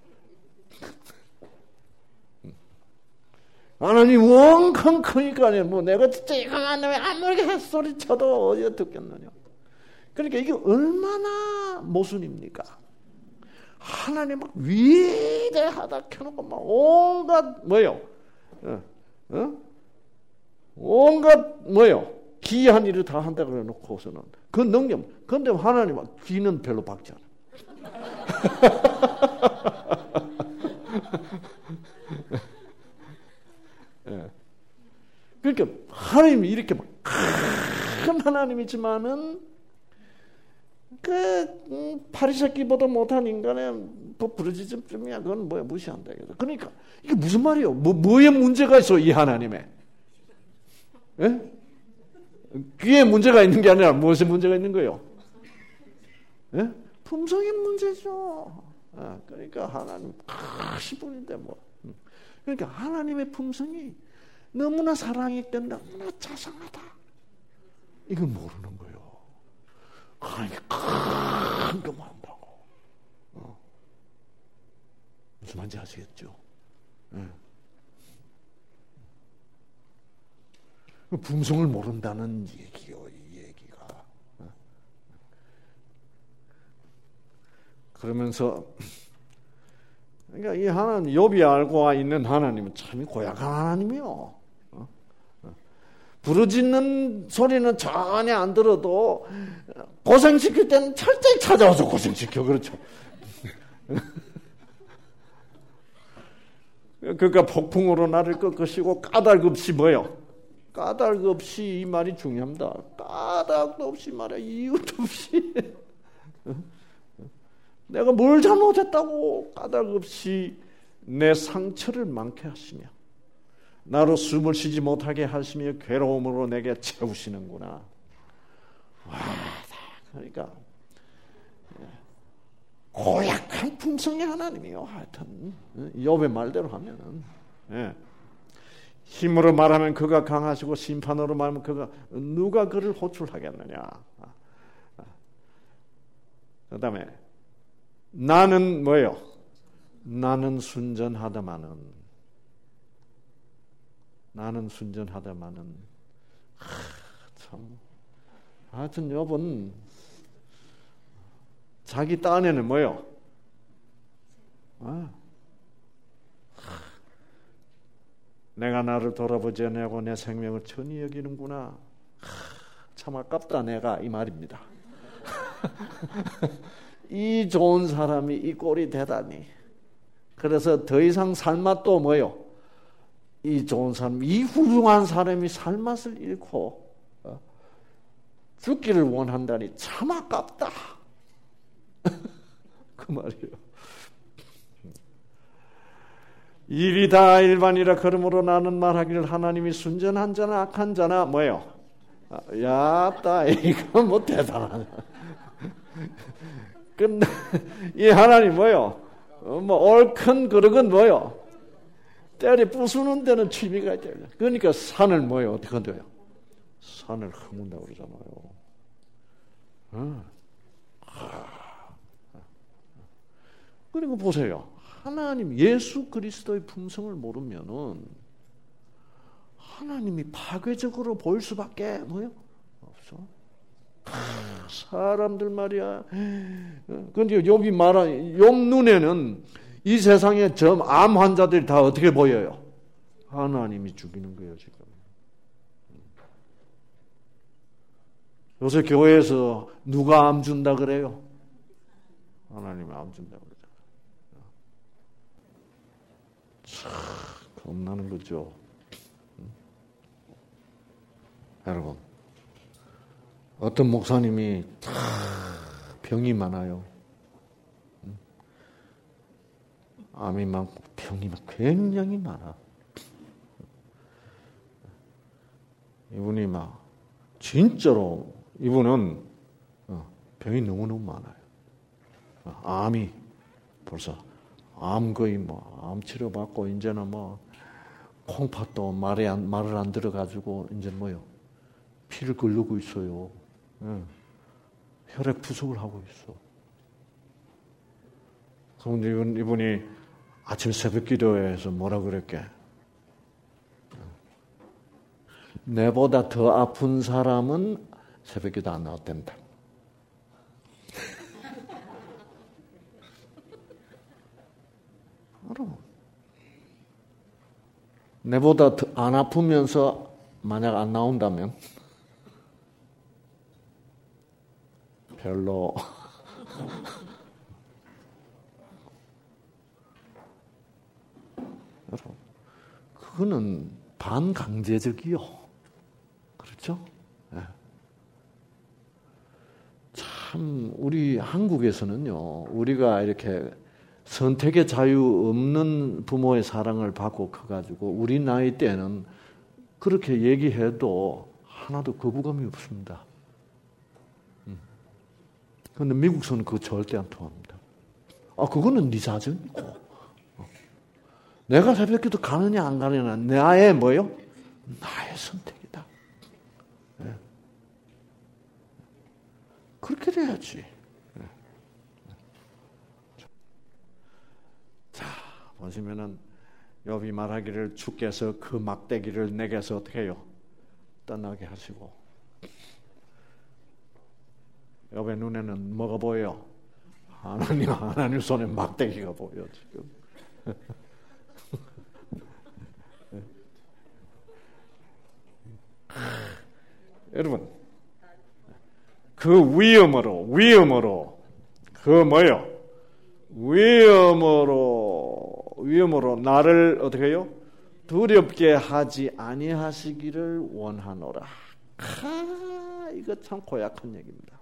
하나님 원컨 크니까 뭐 내가 진짜 이거 안 하면 아무리 햇소리 쳐도 어디에 듣겠느냐. 그러니까 이게 얼마나 모순입니까? 하나님 막 위대하다 켜놓고 막 온갖 뭐요? 온갖 뭐요? 기이한 일을 다 한다 그래 놓고서는 그 능력. 그런데 하나님 귀는 별로 박지 않아. 그러니까 하나님이 이렇게 막 큰 하나님이지만은 파리새끼보다 못한 인간의 부르짖음쯤이야. 그건 뭐야? 무시한다. 그러니까 이게 무슨 말이에요? 뭐에 문제가 있어 이 하나님에? 예? 귀에 문제가 있는 게 아니라 무엇에 문제가 있는 거예요? 예? 품성의 문제죠. 그러니까 하나님 크신 분인데 뭐. 그러니까 하나님의 품성이 너무나 사랑이 있다, 너무나 자상하다. 이걸 모르는 거예요. 하나님이 큰 것만 한다고. 무슨 말인지 아시겠죠? 품성을 모른다는 얘기요, 이 얘기가. 그러면서 그러니까 이 하나님, 욥이 알고 있는 하나님은 참 고약한 하나님이요. 부르짖는 소리는 전혀 안 들어도 고생시킬 때는 철저히 찾아와서 고생시켜. 그렇죠. 그러니까 폭풍으로 나를 꺾으시고 까닭 없이 뭐요? 까닭 없이, 이 말이 중요합니다. 까닭도 없이 말이야. 이유도 없이. 내가 뭘 잘못했다고 까닭 없이 내 상처를 많게 하시며 나로 숨을 쉬지 못하게 하시며 괴로움으로 내게 채우시는구나. 와, 그러니까 고약한 품성의 하나님이요. 하여튼 욥의 말대로 하면은 힘으로 말하면 그가 강하시고 심판으로 말하면 그가 누가 그를 호출하겠느냐. 그 다음에 나는 뭐예요? 나는 순전하다마는 참 하여튼 욥은 자기 딴에는 뭐예요? 내가 나를 돌아보지 않고 내 생명을 천히 여기는구나. 참 아깝다 내가, 이 말입니다. 이 좋은 사람이 이 꼴이 되다니. 그래서 더 이상 살맛도 뭐요? 이 좋은 사람, 이 훌륭한 사람이 살맛을 잃고 죽기를 원한다니 참 아깝다. 그 말이에요. 일이 다 일반이라 그러므로 나는 말하기를 하나님이 순전한 자나 악한 자나 뭐요? 야따 이거 뭐 대단하네. 근데 이 하나님 뭐요? 뭐 옳큰 그릇은 뭐요? 때리 부수는 데는 취미가 있대요. 그러니까 산을 뭐요? 어떻게 한대요? 산을 허문다고 그러잖아요. 그리고 보세요. 하나님 예수 그리스도의 품성을 모르면은 하나님이 파괴적으로 보일 수밖에 뭐요? 없어. 사람들 말이야. 근데 욥이 말한 욥 눈에는 이 세상의 암 환자들이 다 어떻게 보여요? 하나님이 죽이는 거예요 지금. 요새 교회에서 누가 암 준다 그래요? 하나님이 암 준다 그러잖아요. 참 겁나는 거죠. 여러분, 어떤 목사님이 병이 많아요. 암이 많고 병이 굉장히 많아. 이분이 막 진짜로 이분은 병이 너무너무 많아요. 암이 벌써 암 거의 뭐 암 치료 받고 이제는 뭐 콩팥도 말을 안 들어가지고 이제 뭐요 피를 걸르고 있어요. 혈액 부족을 하고 있어. 그런데 이분이 아침 새벽 기도회에서 뭐라 그랬게? 내보다 더 아픈 사람은 새벽 기도 안 나와도 된다. 여러분, 내보다 더 안 아프면서 만약 안 나온다면 별로 여러분, 그거는 반강제적이요. 그렇죠? 네. 참 우리 한국에서는요, 우리가 이렇게 선택의 자유 없는 부모의 사랑을 받고 커가지고 우리 나이 때는 그렇게 얘기해도 하나도 거부감이 없습니다. 그런데 미국에서는 그거 절대 안 통합니다. 그거는 네 자정이고 내가 새벽기도 가느냐 안 가느냐 나의 뭐요? 나의 선택이다. 네. 그렇게 돼야지. 자, 보시면은 욥이 말하기를 주께서 그 막대기를 내게서 어떻게 해요? 떠나게 하시고. 욥의 눈에는 뭐가 보여요? 하나님 손에 막대기가 보여 지금. 여러분, 그 위험으로 그 뭐요? 위험으로 나를 어떻게 해요? 두렵게 하지 아니하시기를 원하노라. 이거 참 고약한 얘기입니다.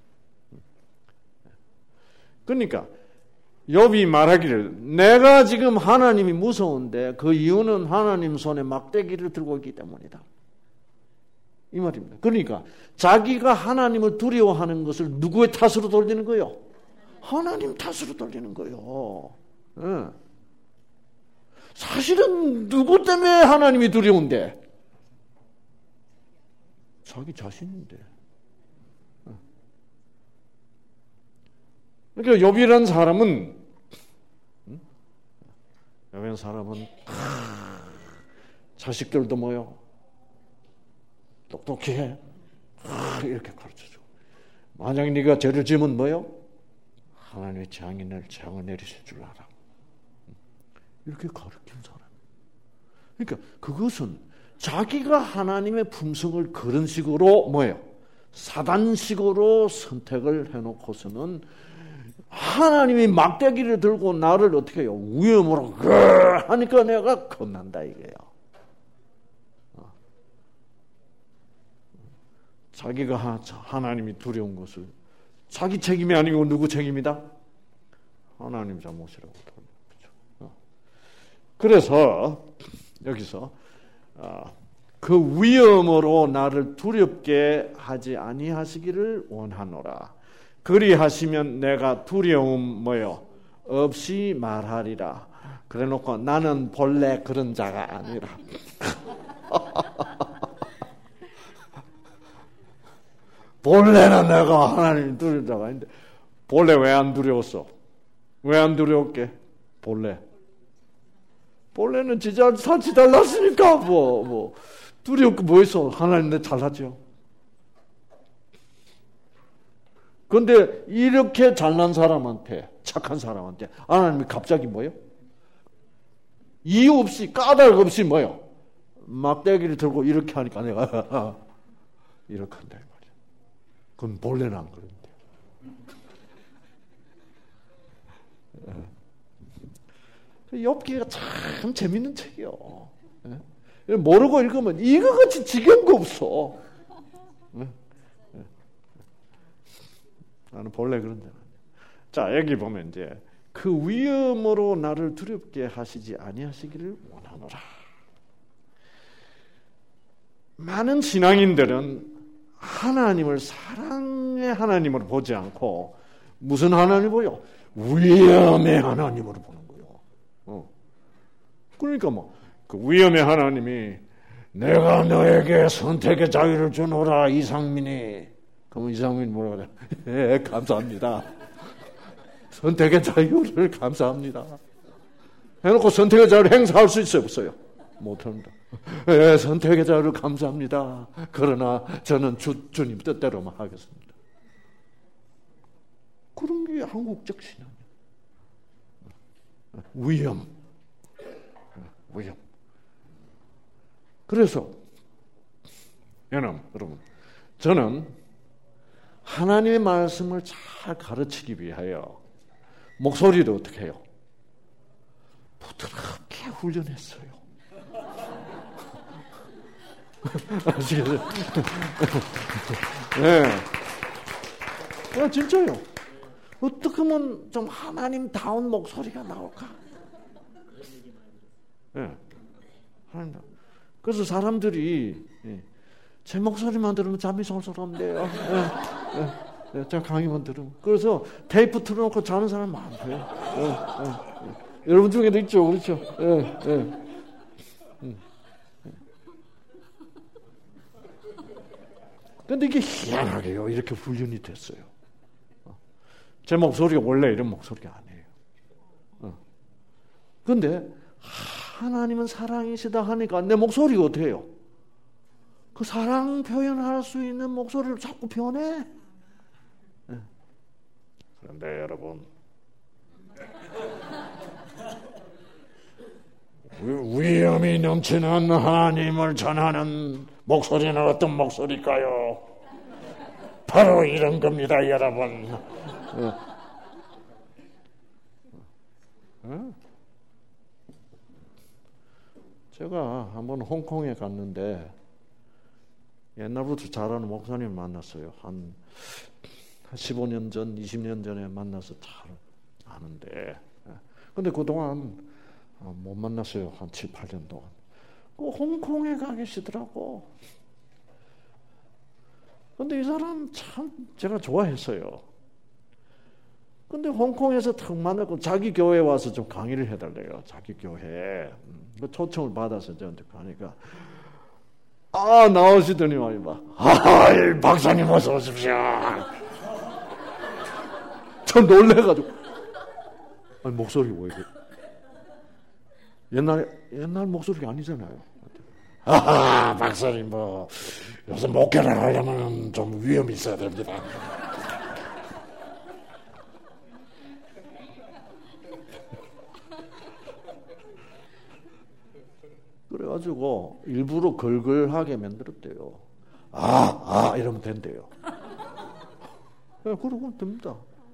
그러니까 욥이 말하기를 내가 지금 하나님이 무서운데 그 이유는 하나님 손에 막대기를 들고 있기 때문이다. 이 말입니다. 그러니까 자기가 하나님을 두려워하는 것을 누구의 탓으로 돌리는 거예요? 하나님 탓으로 돌리는 거예요. 사실은 누구 때문에 하나님이 두려운데? 자기 자신인데. 그러니까 욥이라는 사람은 자식들도 뭐요? 똑똑해. 이렇게 가르쳐줘. 만약 네가 죄를 지으면 뭐요? 하나님의 재앙을 내리실 줄 알아. 이렇게 가르친 사람. 그러니까 그것은 자기가 하나님의 품성을 그런 식으로 뭐예요? 사단식으로 선택을 해놓고서는 하나님이 막대기를 들고 나를 어떻게 해요? 위험으로 하니까 내가 겁난다 이거예요. 자기가 하나님이 두려운 것을 자기 책임이 아니고 누구 책임이다? 하나님 잘못이라고. 그래서 여기서 그 위험으로 나를 두렵게 하지 아니하시기를 원하노라. 그리하시면 내가 두려움 뭐요? 없이 말하리라. 그래놓고 나는 본래 그런 자가 아니라. 본래는 내가 하나님 두려운 자가 아닌데 본래 왜 안 두려웠어? 왜 안 두려웠게? 본래는 진짜 산치 달랐으니까 뭐 두렵고 뭐 있어? 하나님 내 잘하죠. 그런데 이렇게 잘난 사람한테, 착한 사람한테 하나님이 갑자기 뭐요? 이유 없이 까닭 없이 뭐요? 막대기를 들고 이렇게 하니까 내가 이렇게 한다 이 말이야. 그건 본래는 안 그런데. 욥기가 참 재밌는 책이요. 모르고 읽으면 이거 같이 지겨운 거 없어. 나는 본래 그런 자는. 자, 여기 보면 이제 그 위험으로 나를 두렵게 하시지 아니하시기를 원하노라. 많은 신앙인들은 하나님을 사랑의 하나님으로 보지 않고 무슨 하나님을 보여? 위험의 하나님으로 보는 거예요. 그러니까 그 위험의 하나님이 내가 너에게 선택의 자유를 주노라 이상민이. 그러면 이상민이 뭐라고 그래? 예, 감사합니다. 선택의 자유를 감사합니다. 해놓고 선택의 자유를 행사할 수 있어요? 없어요? 못합니다. 예, 선택의 자유를 감사합니다. 그러나 저는 주님 뜻대로만 하겠습니다. 그런 게 한국적 신앙이에요. 위험. 그래서 여러분, 저는 하나님의 말씀을 잘 가르치기 위하여 목소리를 어떻게 해요? 부드럽게 훈련했어요. 아시겠어요? 네, 진짜요. 어떻게 하면 좀 하나님다운 목소리가 나올까? 네. 그래서 사람들이 제 목소리만 들으면 잠이 솔솔 온대요. 제가 강의만 들으면. 그래서 테이프 틀어놓고 자는 사람 많대요. 여러분 중에도 있죠, 그렇죠? 근데 이게 희한하게요, 이렇게 훈련이 됐어요. 제 목소리가 원래 이런 목소리가 아니에요. 그런데 하나님은 사랑이시다 하니까 내 목소리가 어떻게 해요? 그 사랑 표현할 수 있는 목소리를 자꾸 변해. 그런데 여러분, 위엄이 넘치는 하나님을 전하는 목소리는 어떤 목소리일까요? 바로 이런 겁니다, 여러분. 제가 한번 홍콩에 갔는데 옛날부터 잘하는 목사님 만났어요. 한 15년 전, 20년 전에 만나서 잘 아는데, 근데 그동안 못 만났어요. 한 7, 8년 동안. 홍콩에 가 계시더라고. 근데 이 사람 참 제가 좋아했어요. 근데 홍콩에서 탁 만나고 자기 교회 와서 좀 강의를 해달래요. 자기 교회. 그 초청을 받아서 저한테 가니까 나오시더니 말이야. 박사님 어서 오십시오. 저 놀래가지고. 아니, 목소리 왜 이래? 옛날 목소리가 아니잖아요. 박사님 요새 목회를 하려면 좀 위험이 있어야 됩니다. 그래가지고 일부러 걸걸하게 만들었대요. 이러면 된대요. 그러고 됩니다.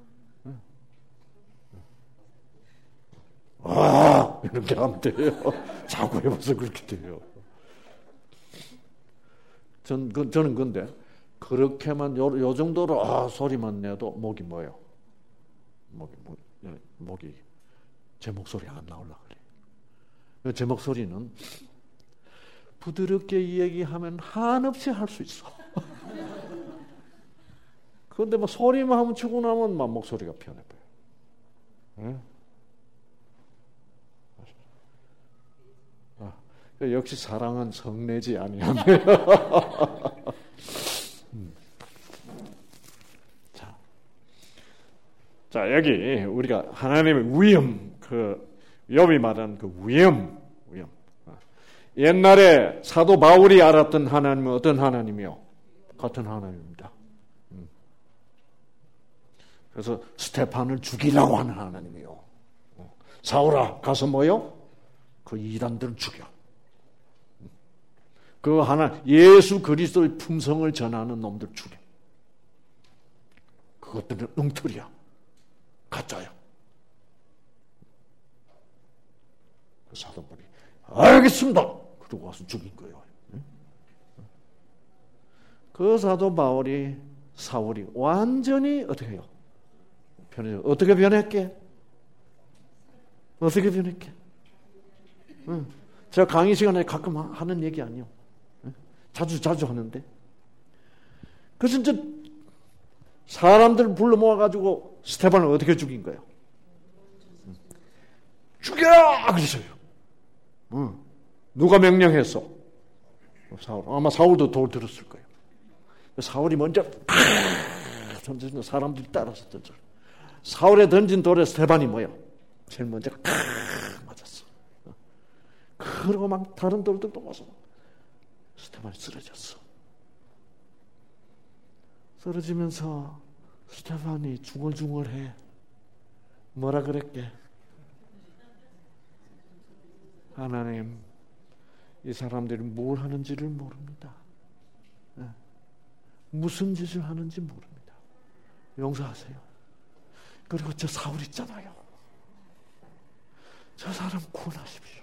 이렇게 하면 돼요. 자꾸 해봐서 그렇게 돼요. 저는 근데 그렇게만 요 정도로 소리만 내도 목이 뭐예요? 목이 제 목소리 안 나오려고 그래요. 제 목소리는 부드럽게 이야기하면 한없이 할 수 있어. 그런데 소리만 하면 치고 나면 목소리가 변해버려요. 네? 역시 사랑은 성내지 아니하며. 자, 여기 우리가 하나님의 위엄, 욥이 말한 위엄. 옛날에 사도 바울이 알았던 하나님은 어떤 하나님이요? 같은 하나님입니다. 그래서 스테판을 죽이려고 하는 하나님이요. 사울아, 가서 뭐요? 그 이단들을 죽여. 예수 그리스도의 품성을 전하는 놈들 죽여. 그것들은 엉터리야. 가짜야. 그 사도 바울이 알겠습니다. 그러고 와서 죽인 거예요. 그 사도 바울이 사울이 완전히 어떻게 해요? 어떻게 변했게? 어떻게 변했게? 제가 강의 시간에 가끔 하는 얘기 아니에요. 자주 하는데. 그래서 이제 사람들 불러 모아가지고 스테반을 어떻게 죽인 거예요? 죽여! 그랬어요. 누가 명령했어? 사울. 아마 사울도 돌 들었을 거예요. 사울이 먼저 던져서 사람들이 따라서 던져. 사울에 던진 돌에 스테반이 뭐야? 제일 먼저 맞았어. 그러고 막 다른 돌들도 와서 스테반이 쓰러졌어. 쓰러지면서 스테반이 중얼중얼해. 뭐라 그랬게? 하나님, 이 사람들이 뭘 하는지를 모릅니다. 무슨 짓을 하는지 모릅니다. 용서하세요. 그리고 저 사울 있잖아요. 저 사람 구원하십시오.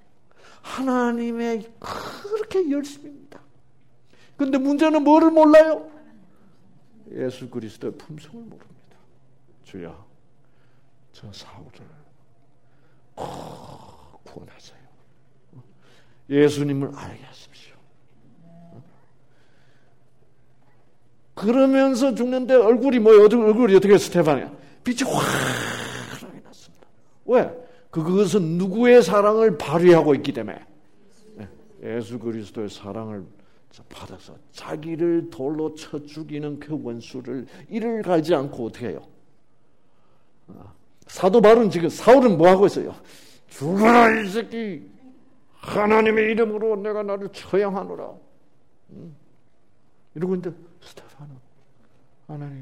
하나님의 그렇게 열심입니다. 근데 문제는 뭐를 몰라요? 예수 그리스도의 품성을 모릅니다. 주여, 저 사울을 구원하세요. 예수님을 알게 하십시오. 그러면서 죽는데 얼굴이 뭐예요? 얼굴이 어떻게 스테반이야? 빛이 환하게 났습니다. 왜? 그것은 누구의 사랑을 발휘하고 있기 때문에 예수 그리스도의 사랑을 받아서 자기를 돌로 쳐 죽이는 그 원수를 이를 갈지 않고 어떻게 해요? 사도 바울은 지금 사울은 뭐 하고 있어요? 죽어라 이 새끼. 하나님의 이름으로 내가 나를 처형하노라. 이러고 있는데 스데반은 하나님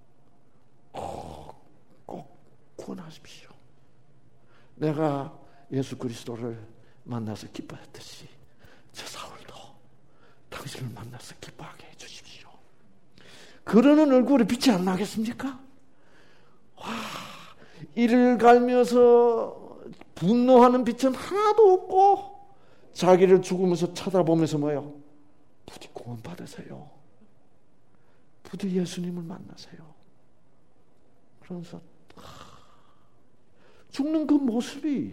꼭 구원하십시오. 내가 예수 그리스도를 만나서 기뻐했듯이 저 사울도 당신을 만나서 기뻐하게 해주십시오. 그러는 얼굴에 빛이 안 나겠습니까? 와, 이를 갈면서 분노하는 빛은 하나도 없고 자기를 죽으면서 쳐다보면서 뭐요? 부디 구원 받으세요. 부디 예수님을 만나세요. 그러면서 죽는 그 모습이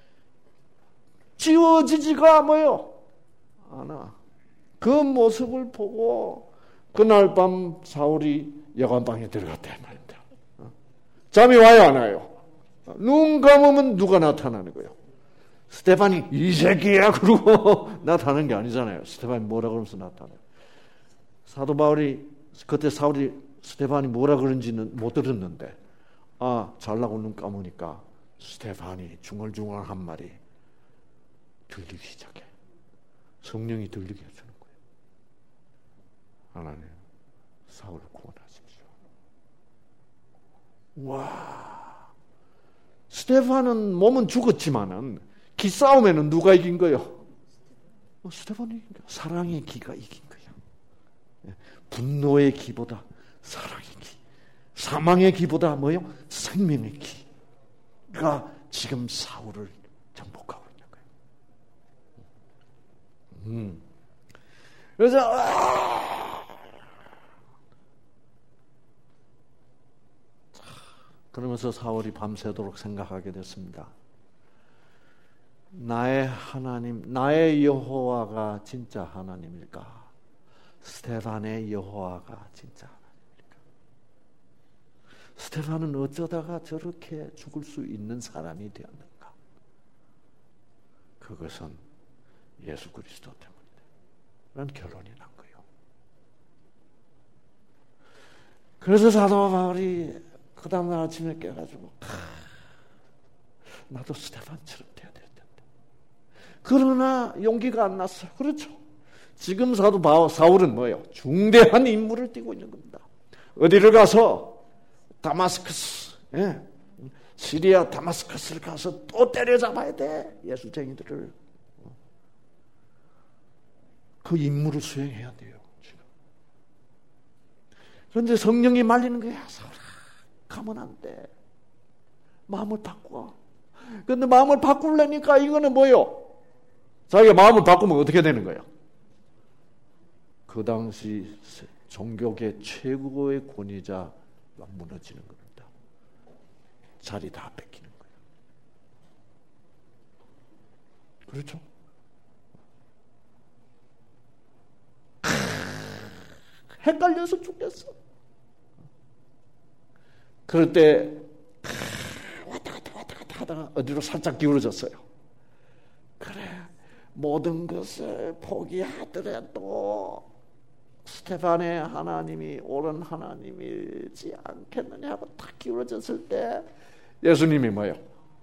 지워지지가 뭐요? 않아. 그 모습을 보고 그날 밤 사울이 여관방에 들어갔다 말입니다. 잠이 와요 안 와요? 눈 감으면 누가 나타나는 거예요? 스데반이 이 새끼야 그러고 나타나는 게 아니잖아요. 스데반이 뭐라 그러면서 나타나요. 사도 바울이 그때 사울이 스데반이 뭐라 그런지는 못 들었는데 잘나고 눈 감으니까 스데반이 중얼중얼한 말이 들리기 시작해. 성령이 들리게 해주는 거예요. 하나님 사울을 구원하십시오. 와, 스데반은 몸은 죽었지만은 기싸움에는 누가 이긴 거예요? 스데반이 이긴 거예요. 사랑의 기가 이긴 거예요. 분노의 기보다 사랑의 기, 사망의 기보다 뭐요? 생명의 기가 지금 사울을 정복하고 있는 거예요. 그래서 그러면서 사울이 밤새도록 생각하게 됐습니다. 나의 하나님, 나의 여호와가 진짜 하나님일까? 스데반의 여호와가 진짜 하나님일까? 스데반은 어쩌다가 저렇게 죽을 수 있는 사람이 되었는가? 그것은 예수 그리스도 때문이다. 라는 결론이 난 거예요. 그래서 사도 바울이 그 다음날 아침에 깨가지고 나도 스데반처럼 돼야 될 텐데. 그러나 용기가 안 났어요. 그렇죠. 지금 사울은 뭐예요? 중대한 임무를 띠고 있는 겁니다. 어디를 가서 다마스커스, 시리아 다마스커스를 가서 또 때려잡아야 돼. 예수쟁이들을. 그 임무를 수행해야 돼요. 지금. 그런데 성령이 말리는 거야. 사울아, 가면 안 돼. 마음을 바꿔. 그런데 마음을 바꾸려니까 이거는 뭐요? 자기가 마음을 바꾸면 어떻게 되는 거예요? 그 당시 종교계 최고의 권위자가 무너지는 겁니다. 자리 다 뺏기는 거예요. 그렇죠? 헷갈려서 죽겠어. 그럴 때 왔다 갔다 하다가 어디로 살짝 기울어졌어요. 그래, 모든 것을 포기하더라도 스데반의 하나님이 옳은 하나님이지 않겠느냐 하고 딱 기울어졌을 때 예수님이 뭐예요?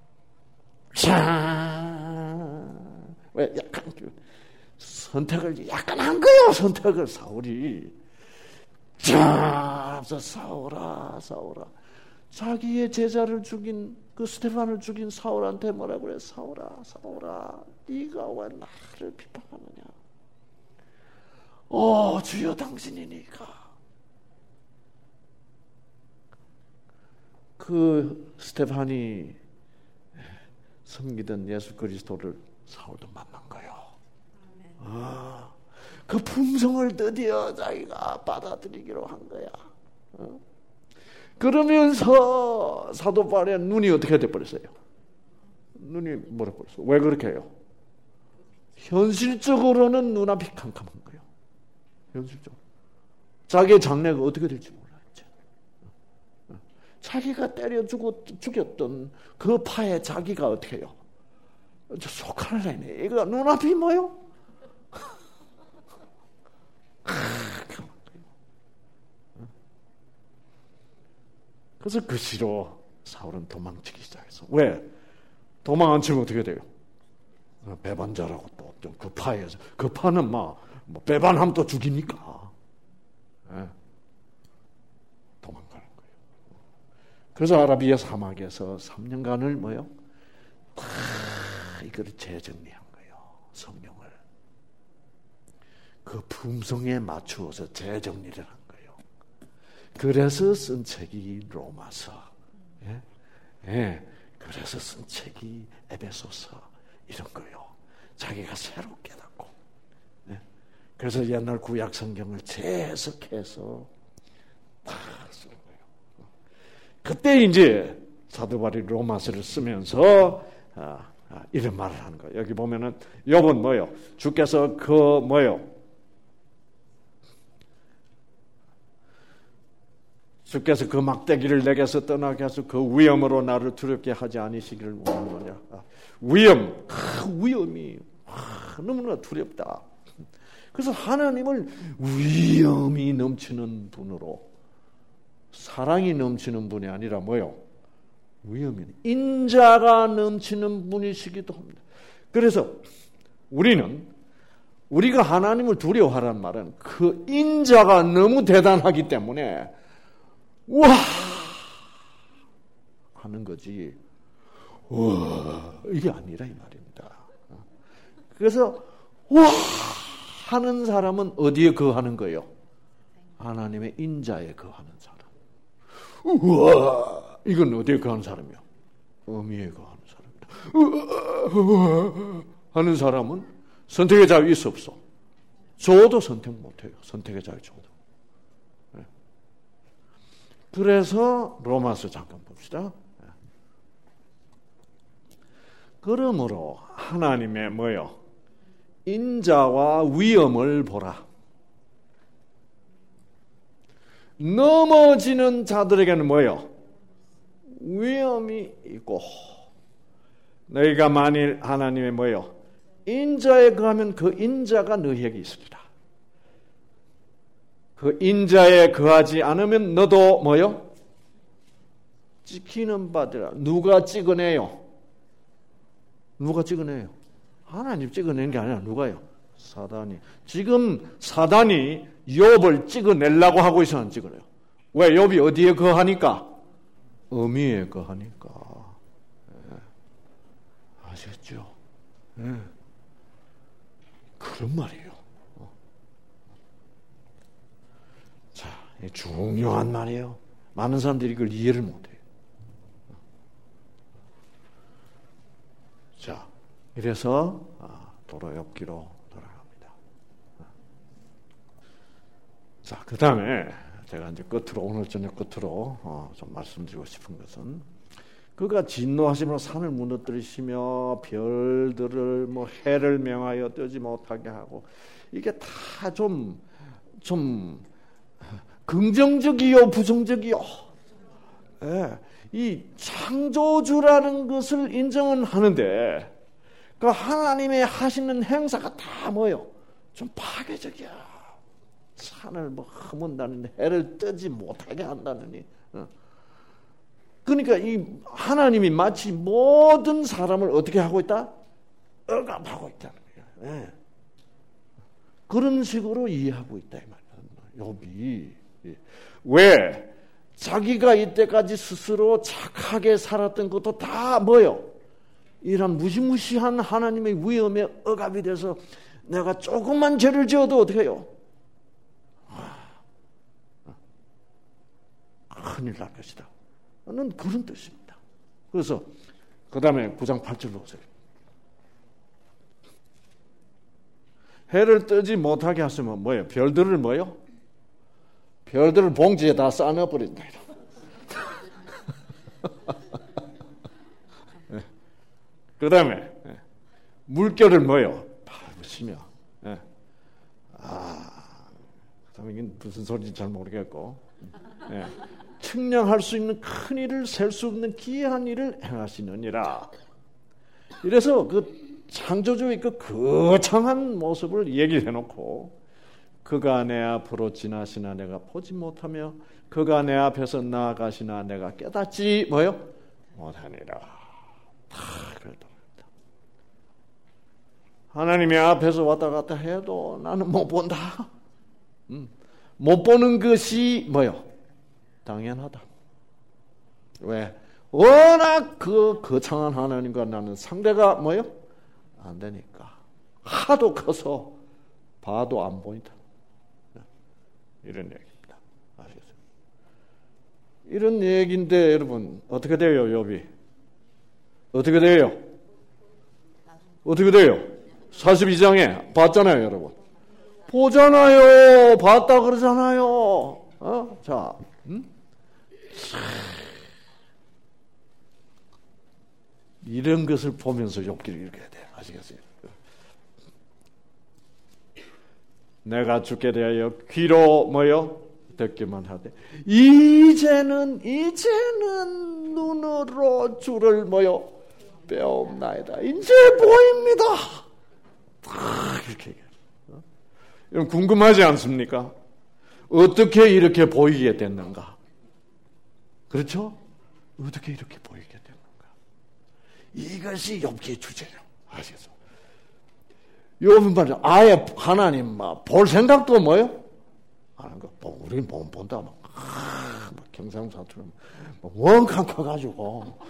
왜 약간 선택을 약간 한 거예요. 선택을 사울이. 사울아. 자기의 제자를 죽인 그 스데반을 죽인 사울한테 뭐라고 그래? 사울아, 네가 왜 나를 비판하느냐? 주여 당신이니까. 그 스데반이 섬기던 예수 그리스도를 사울도 만난 거예요. 그 품성을 드디어 자기가 받아들이기로 한 거야. 그러면서 사도 바울의 눈이 어떻게 돼버렸어요? 눈이 뭐라 버렸어? 왜 그렇게 해요? 현실적으로는 눈앞이 캄캄한 거예요. 현실적으로. 자기의 장래가 어떻게 될지 몰라 이제. 자기가 때려 죽였던 그 파에 자기가 어떻게 해요? 속할 내네. 이거 눈앞이 뭐요? 그래서 그 시로 사울은 도망치기 시작했어. 왜? 도망 안 치면 어떻게 돼요? 배반자라고 또 좀 급파해서 급파는 뭐 배반하면 또 죽이니까 도망가는 거예요. 그래서 아라비아 사막에서 3년간을 뭐요? 다 이거를 재정리한 거예요. 성경을 그 품성에 맞추어서 재정리를 한 거예요. 그래서 쓴 책이 로마서, 그래서 쓴 책이 에베소서 이런 거예요. 자기가 새로 깨닫고, 그래서 옛날 구약 성경을 재해석해서 다 쓰는 거예요. 그때 이제 사도 바울이 로마서를 쓰면서 이런 말을 하는 거예요. 여기 보면은 욥은 뭐요? 주께서 그 뭐요? 주께서 그 막대기를 내게서 떠나게 하소 그 위험으로 나를 두렵게 하지 아니시기를 원하노냐. 위험이 너무나 두렵다. 그래서 하나님을 위험이 넘치는 분으로, 사랑이 넘치는 분이 아니라 뭐요? 위험이, 인자가 넘치는 분이시기도 합니다. 그래서 우리가 하나님을 두려워하라는 말은 그 인자가 너무 대단하기 때문에 와 하는 거지, 와 이게 아니라 이 말입니다. 그래서 와 하는 사람은 어디에 거하는 거예요? 하나님의 인자에 거하는 사람. 우와 이건 어디에 거하는 사람이요? 어미에 거하는 사람이다. 하는 사람은 선택의 자유 있어 없어? 줘도 선택 못해요. 선택의 자유 줘도. 그래서 로마서 잠깐 봅시다. 그러므로 하나님의 뭐요? 인자와 위엄을 보라. 넘어지는 자들에게는 뭐요? 위엄이 있고, 너희가 만일 하나님의 뭐요? 인자에 거하면 그 인자가 너희에게 있으리라. 그 인자에 거하지 않으면 너도 뭐요? 찍히는 바되라. 누가 찍어내요? 누가 찍어내요? 하나님 찍어내는 게 아니라 누가요? 사단이. 지금 사단이 욥을 찍어내려고 하고 있어, 안 찍어내요? 왜? 욥이 어디에 거하니까? 어미에 거하니까. 아셨죠? 그런 말이에요. 자, 중요한 말이에요. 많은 사람들이 이걸 이해를 못해요. 자, 이래서 도로엽기로 돌아갑니다. 자, 그 다음에 제가 이제 끝으로, 오늘 저녁 끝으로 좀 말씀드리고 싶은 것은, 그가 진노하시며 산을 무너뜨리시며 별들을 해를 명하여 뜨지 못하게 하고, 이게 다 좀 긍정적이요 부정적이요. 이 창조주라는 것을 인정은 하는데 그 하나님의 하시는 행사가 다 뭐요? 좀 파괴적이야. 산을 허문다느니, 해를 뜨지 못하게 한다느니. 그러니까 이 하나님이 마치 모든 사람을 어떻게 하고 있다? 억압하고 있다는 거예요. 그런 식으로 이해하고 있다 이 말이야. 욥이 왜 자기가 이때까지 스스로 착하게 살았던 것도 다 뭐요? 이런 무시무시한 하나님의 위엄에 억압이 돼서 내가 조금만 죄를 지어도 어떻게 해요? 큰일 날 것이다. 는 그런 뜻입니다. 그래서 그 다음에 9장 8절로 오세요. 해를 뜨지 못하게 하시면 뭐예요? 별들을 뭐예요? 별들을 봉지에 다 쌓아버린다. 그 다음에 물결을 뭐예요? 밟으시며. 그 다음에 이게 무슨 소리인지 잘 모르겠고, 측량할 수 있는 큰 일을 셀 수 없는 기이한 일을 행하시느니라. 이래서 그 창조주의 그 거창한 모습을 얘기해놓고, 그가 내 앞으로 지나시나 내가 보지 못하며 그가 내 앞에서 나아가시나 내가 깨닫지 뭐요? 못하니라. 다 그랬다. 하나님의 앞에서 왔다 갔다 해도 나는 못 본다. 못 보는 것이 뭐요? 당연하다. 왜? 워낙 그 거창한 하나님과 나는 상대가 뭐요? 안 되니까. 하도 커서 봐도 안 보인다. 이런 얘기입니다. 아시겠어요? 이런 얘기인데 여러분 어떻게 돼요, 욥이? 어떻게 돼요? 어떻게 돼요? 42장에 봤잖아요, 여러분. 보잖아요. 봤다 그러잖아요. 자, 이런 것을 보면서 욥기를 읽어야 돼요. 아시겠어요? 내가 주께 대하여 귀로 뭐요? 듣기만 하되 이제는 눈으로 주를 뭐요? 배움나이다. 이제 보입니다. 이렇게 얘기해요. 여러분 궁금하지 않습니까? 어떻게 이렇게 보이게 됐는가? 그렇죠? 어떻게 이렇게 보이게 됐는가? 이것이 욥기의 주제예요. 아시겠어요? 욥은 말이야. 아예 하나님 볼 생각도 뭐요? 안 한 거. 우리는 못 본다. 막 경상사투리 원칸 커가지고.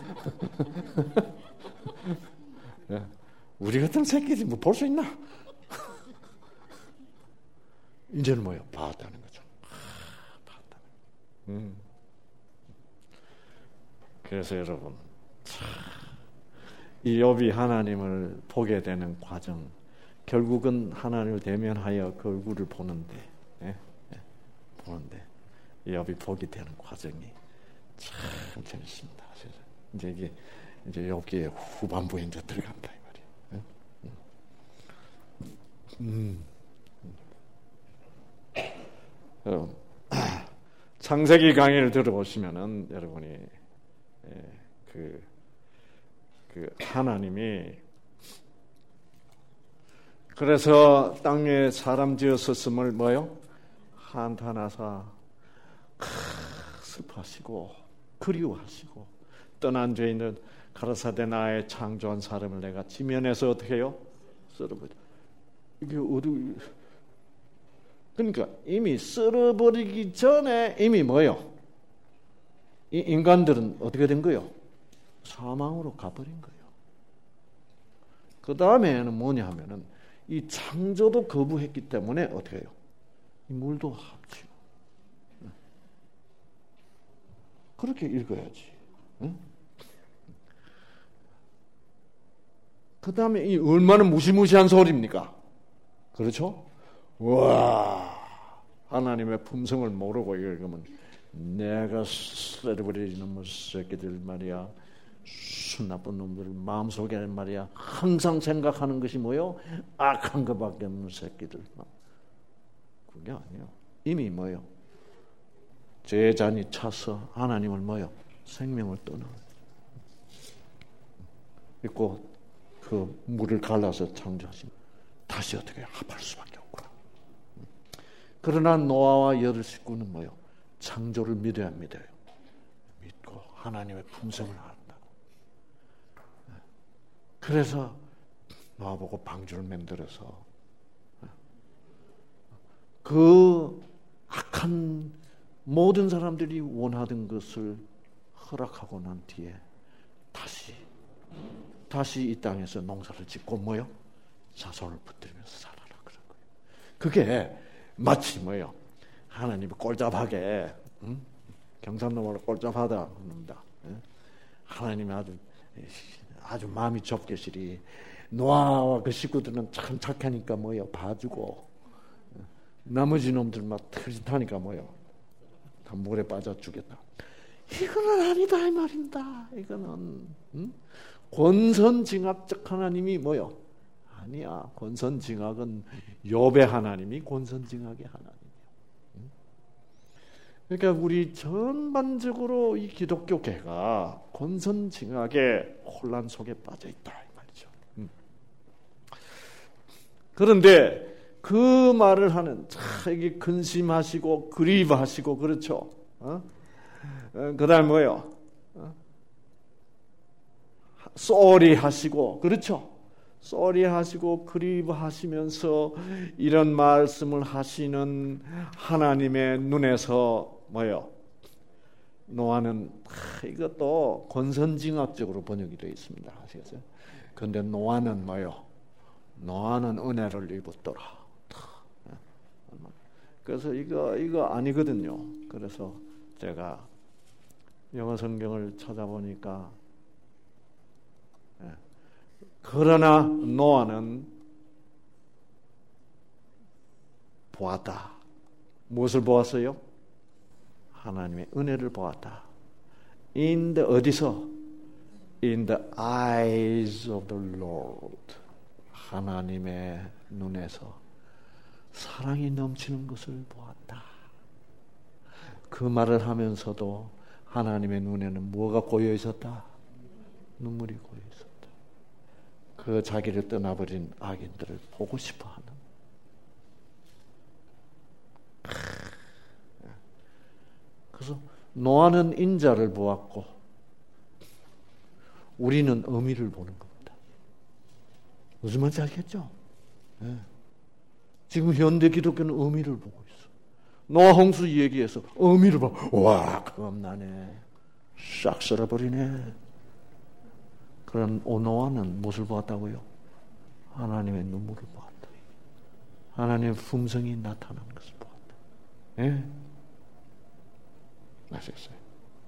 우리 같은 새끼들이 뭐 볼 수 있나? 이제는 뭐예요? 봤다는 거죠. 봤다. 그래서 여러분, 이 욥이 하나님을 보게 되는 과정, 결국은 하나님을 대면하여 그 얼굴을 보는데, 이 욥이 보게 되는 과정이 참 재밌습니다. 이제 이게 욥기의 후반부에 이제 들어간다 이 말이에요. 여러분, 창세기 강의를 들어보시면은 여러분이 그 하나님이 그래서 땅에 사람 지었었음을 뭐요? 한탄하사 슬퍼하시고 그리워하시고 떠난 죄인은 가라사대 나의 창조한 사람을 내가 지면에서 어떻게 해요? 썰어버려. 이게 어디? 그러니까 이미 썰어버리기 전에 이미 뭐요? 이 인간들은 어떻게 된 거요? 사망으로 가버린 거예요. 그 다음에는 뭐냐 하면은 이 창조도 거부했기 때문에 어떻게 해요? 이 물도 합치고. 그렇게 읽어야지. 응? 그 다음에 이 얼마나 무시무시한 소리입니까? 그렇죠? 와, 하나님의 품성을 모르고 읽으면 내가 썰어버리는 놈의 새끼들 말이야. 순 나쁜 놈들 마음속에 말이야. 항상 생각하는 것이 뭐요? 악한 것밖에 없는 새끼들. 그게 아니에요. 이미 뭐요? 죄의 잔이 차서 하나님을 뭐요? 생명을 떠나. 있고 그 물을 갈라서 창조하신 다시 어떻게 합할 수밖에 없구나. 그러나 노아와 여덟 식구는 뭐요? 창조를 믿어야 믿어요. 믿고 하나님의 품성을 안다고. 그래서 노아보고 방주를 만들어서 그 악한 모든 사람들이 원하던 것을 허락하고 난 뒤에 다시 이 땅에서 농사를 짓고 뭐요? 자손을 붙들면서 살아라 그런 거예요. 그게 마치 뭐요? 하나님이 꼴잡하게 경상도말로 꼴잡하다 그럽니다. 하나님이 아주 마음이 좁게시리 노아와 그 식구들은 참 착하니까 뭐요? 봐주고 나머지 놈들 막 터짓하니까 뭐요? 다 물에 빠져 죽겠다. 이거는 아니다 이 말입니다. 이거는 권선징악적 하나님이 뭐요? 아니야. 권선징악은 욥의 하나님이 권선징악의 하나님이에요. 그러니까 우리 전반적으로 이 기독교계가 권선징악의 혼란 속에 빠져 있다 이 말이죠. 그런데 그 말을 하는 이게 근심하시고 그리워하시고 그렇죠. 그다음 뭐요? 쏘리 하시고, 그렇죠? 쏘리 하시고 그리워하시면서 이런 말씀을 하시는 하나님의 눈에서 뭐요? 노아는 이것도 권선징악적으로 번역이 되어 있습니다. 아시겠어요? 그런데 노아는 뭐요? 노아는 은혜를 입었더라. 그래서 이거 아니거든요. 그래서 제가 영어 성경을 찾아보니까 그러나 노아는 보았다. 무엇을 보았어요? 하나님의 은혜를 보았다. 어디서? In the eyes of the Lord. 하나님의 눈에서 사랑이 넘치는 것을 보았다. 그 말을 하면서도 하나님의 눈에는 뭐가 고여 있었다? 눈물이 고여 있었다. 그 자기를 떠나버린 악인들을 보고 싶어하는. 그래서 노아는 인자를 보았고 우리는 어미를 보는 겁니다. 무슨 말인지 알겠죠? 네. 지금 현대 기독교는 어미를 보고 있어. 노아 홍수 얘기해서 어미를 봐. 와, 겁나네. 싹 쓸어버리네. 그런 노아는 무엇을 보았다고요? 하나님의 눈물을 보았다. 하나님의 품성이 나타나는 것을 보았다. 예? 아시겠어요?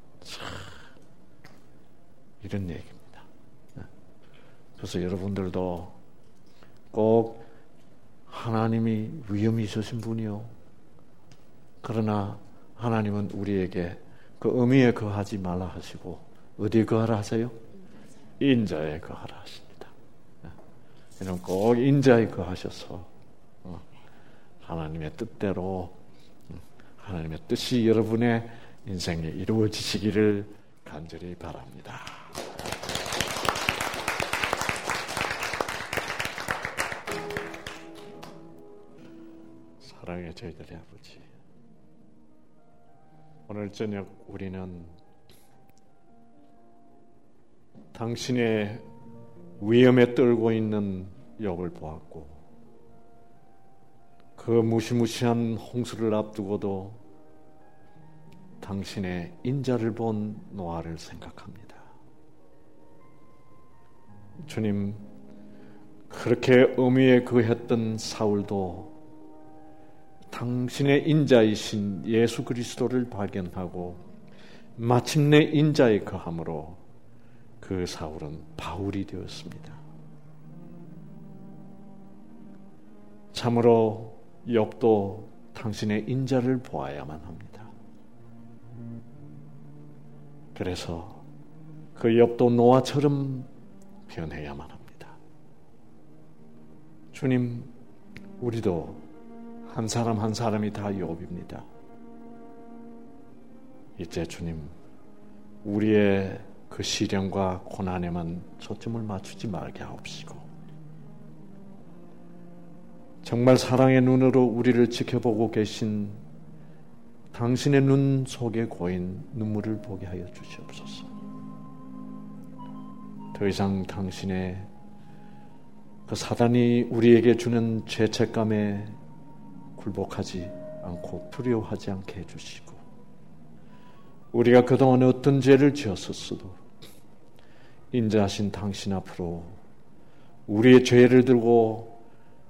이런 얘기입니다. 그래서 여러분들도 꼭 하나님이 위엄이 있으신 분이요. 그러나 하나님은 우리에게 그 의미에 거하지 말라 하시고 어디에 거하라 하세요? 인자에 거하라 하십니다. 여러분 꼭 인자에 거하셔서 하나님의 뜻대로 하나님의 뜻이 여러분의 인생에 이루어지시기를 간절히 바랍니다. 사랑의 저희들의 아버지, 오늘 저녁 우리는 당신의 위험에 떨고 있는 욥을 보았고 그 무시무시한 홍수를 앞두고도 당신의 인자를 본 노아를 생각합니다. 주님, 그렇게 엄위에 거했던 사울도 당신의 인자이신 예수 그리스도를 발견하고 마침내 인자에 거함으로 그 사울은 바울이 되었습니다. 참으로 욥도 당신의 인자를 보아야만 합니다. 그래서 그 욥도 노아처럼 변해야만 합니다. 주님, 우리도 한 사람 한 사람이 다 욥입니다. 이제 주님, 우리의 그 시련과 고난에만 초점을 맞추지 말게 하옵시고 정말 사랑의 눈으로 우리를 지켜보고 계신 당신의 눈 속에 고인 눈물을 보게 하여 주시옵소서. 더 이상 당신의 그 사단이 우리에게 주는 죄책감에 굴복하지 않고 두려워하지 않게 해주시고 우리가 그동안 어떤 죄를 지었었어도 인자하신 당신 앞으로 우리의 죄를 들고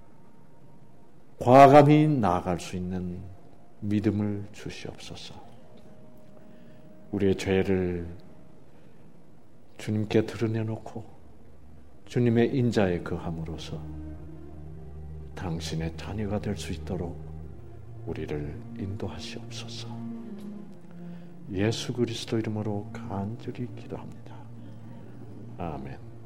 과감히 나아갈 수 있는 믿음을 주시옵소서. 우리의 죄를 주님께 드러내놓고 주님의 인자에 거함으로써 당신의 자녀가 될 수 있도록 우리를 인도하시옵소서. 예수 그리스도 이름으로 간절히 기도합니다. 아멘.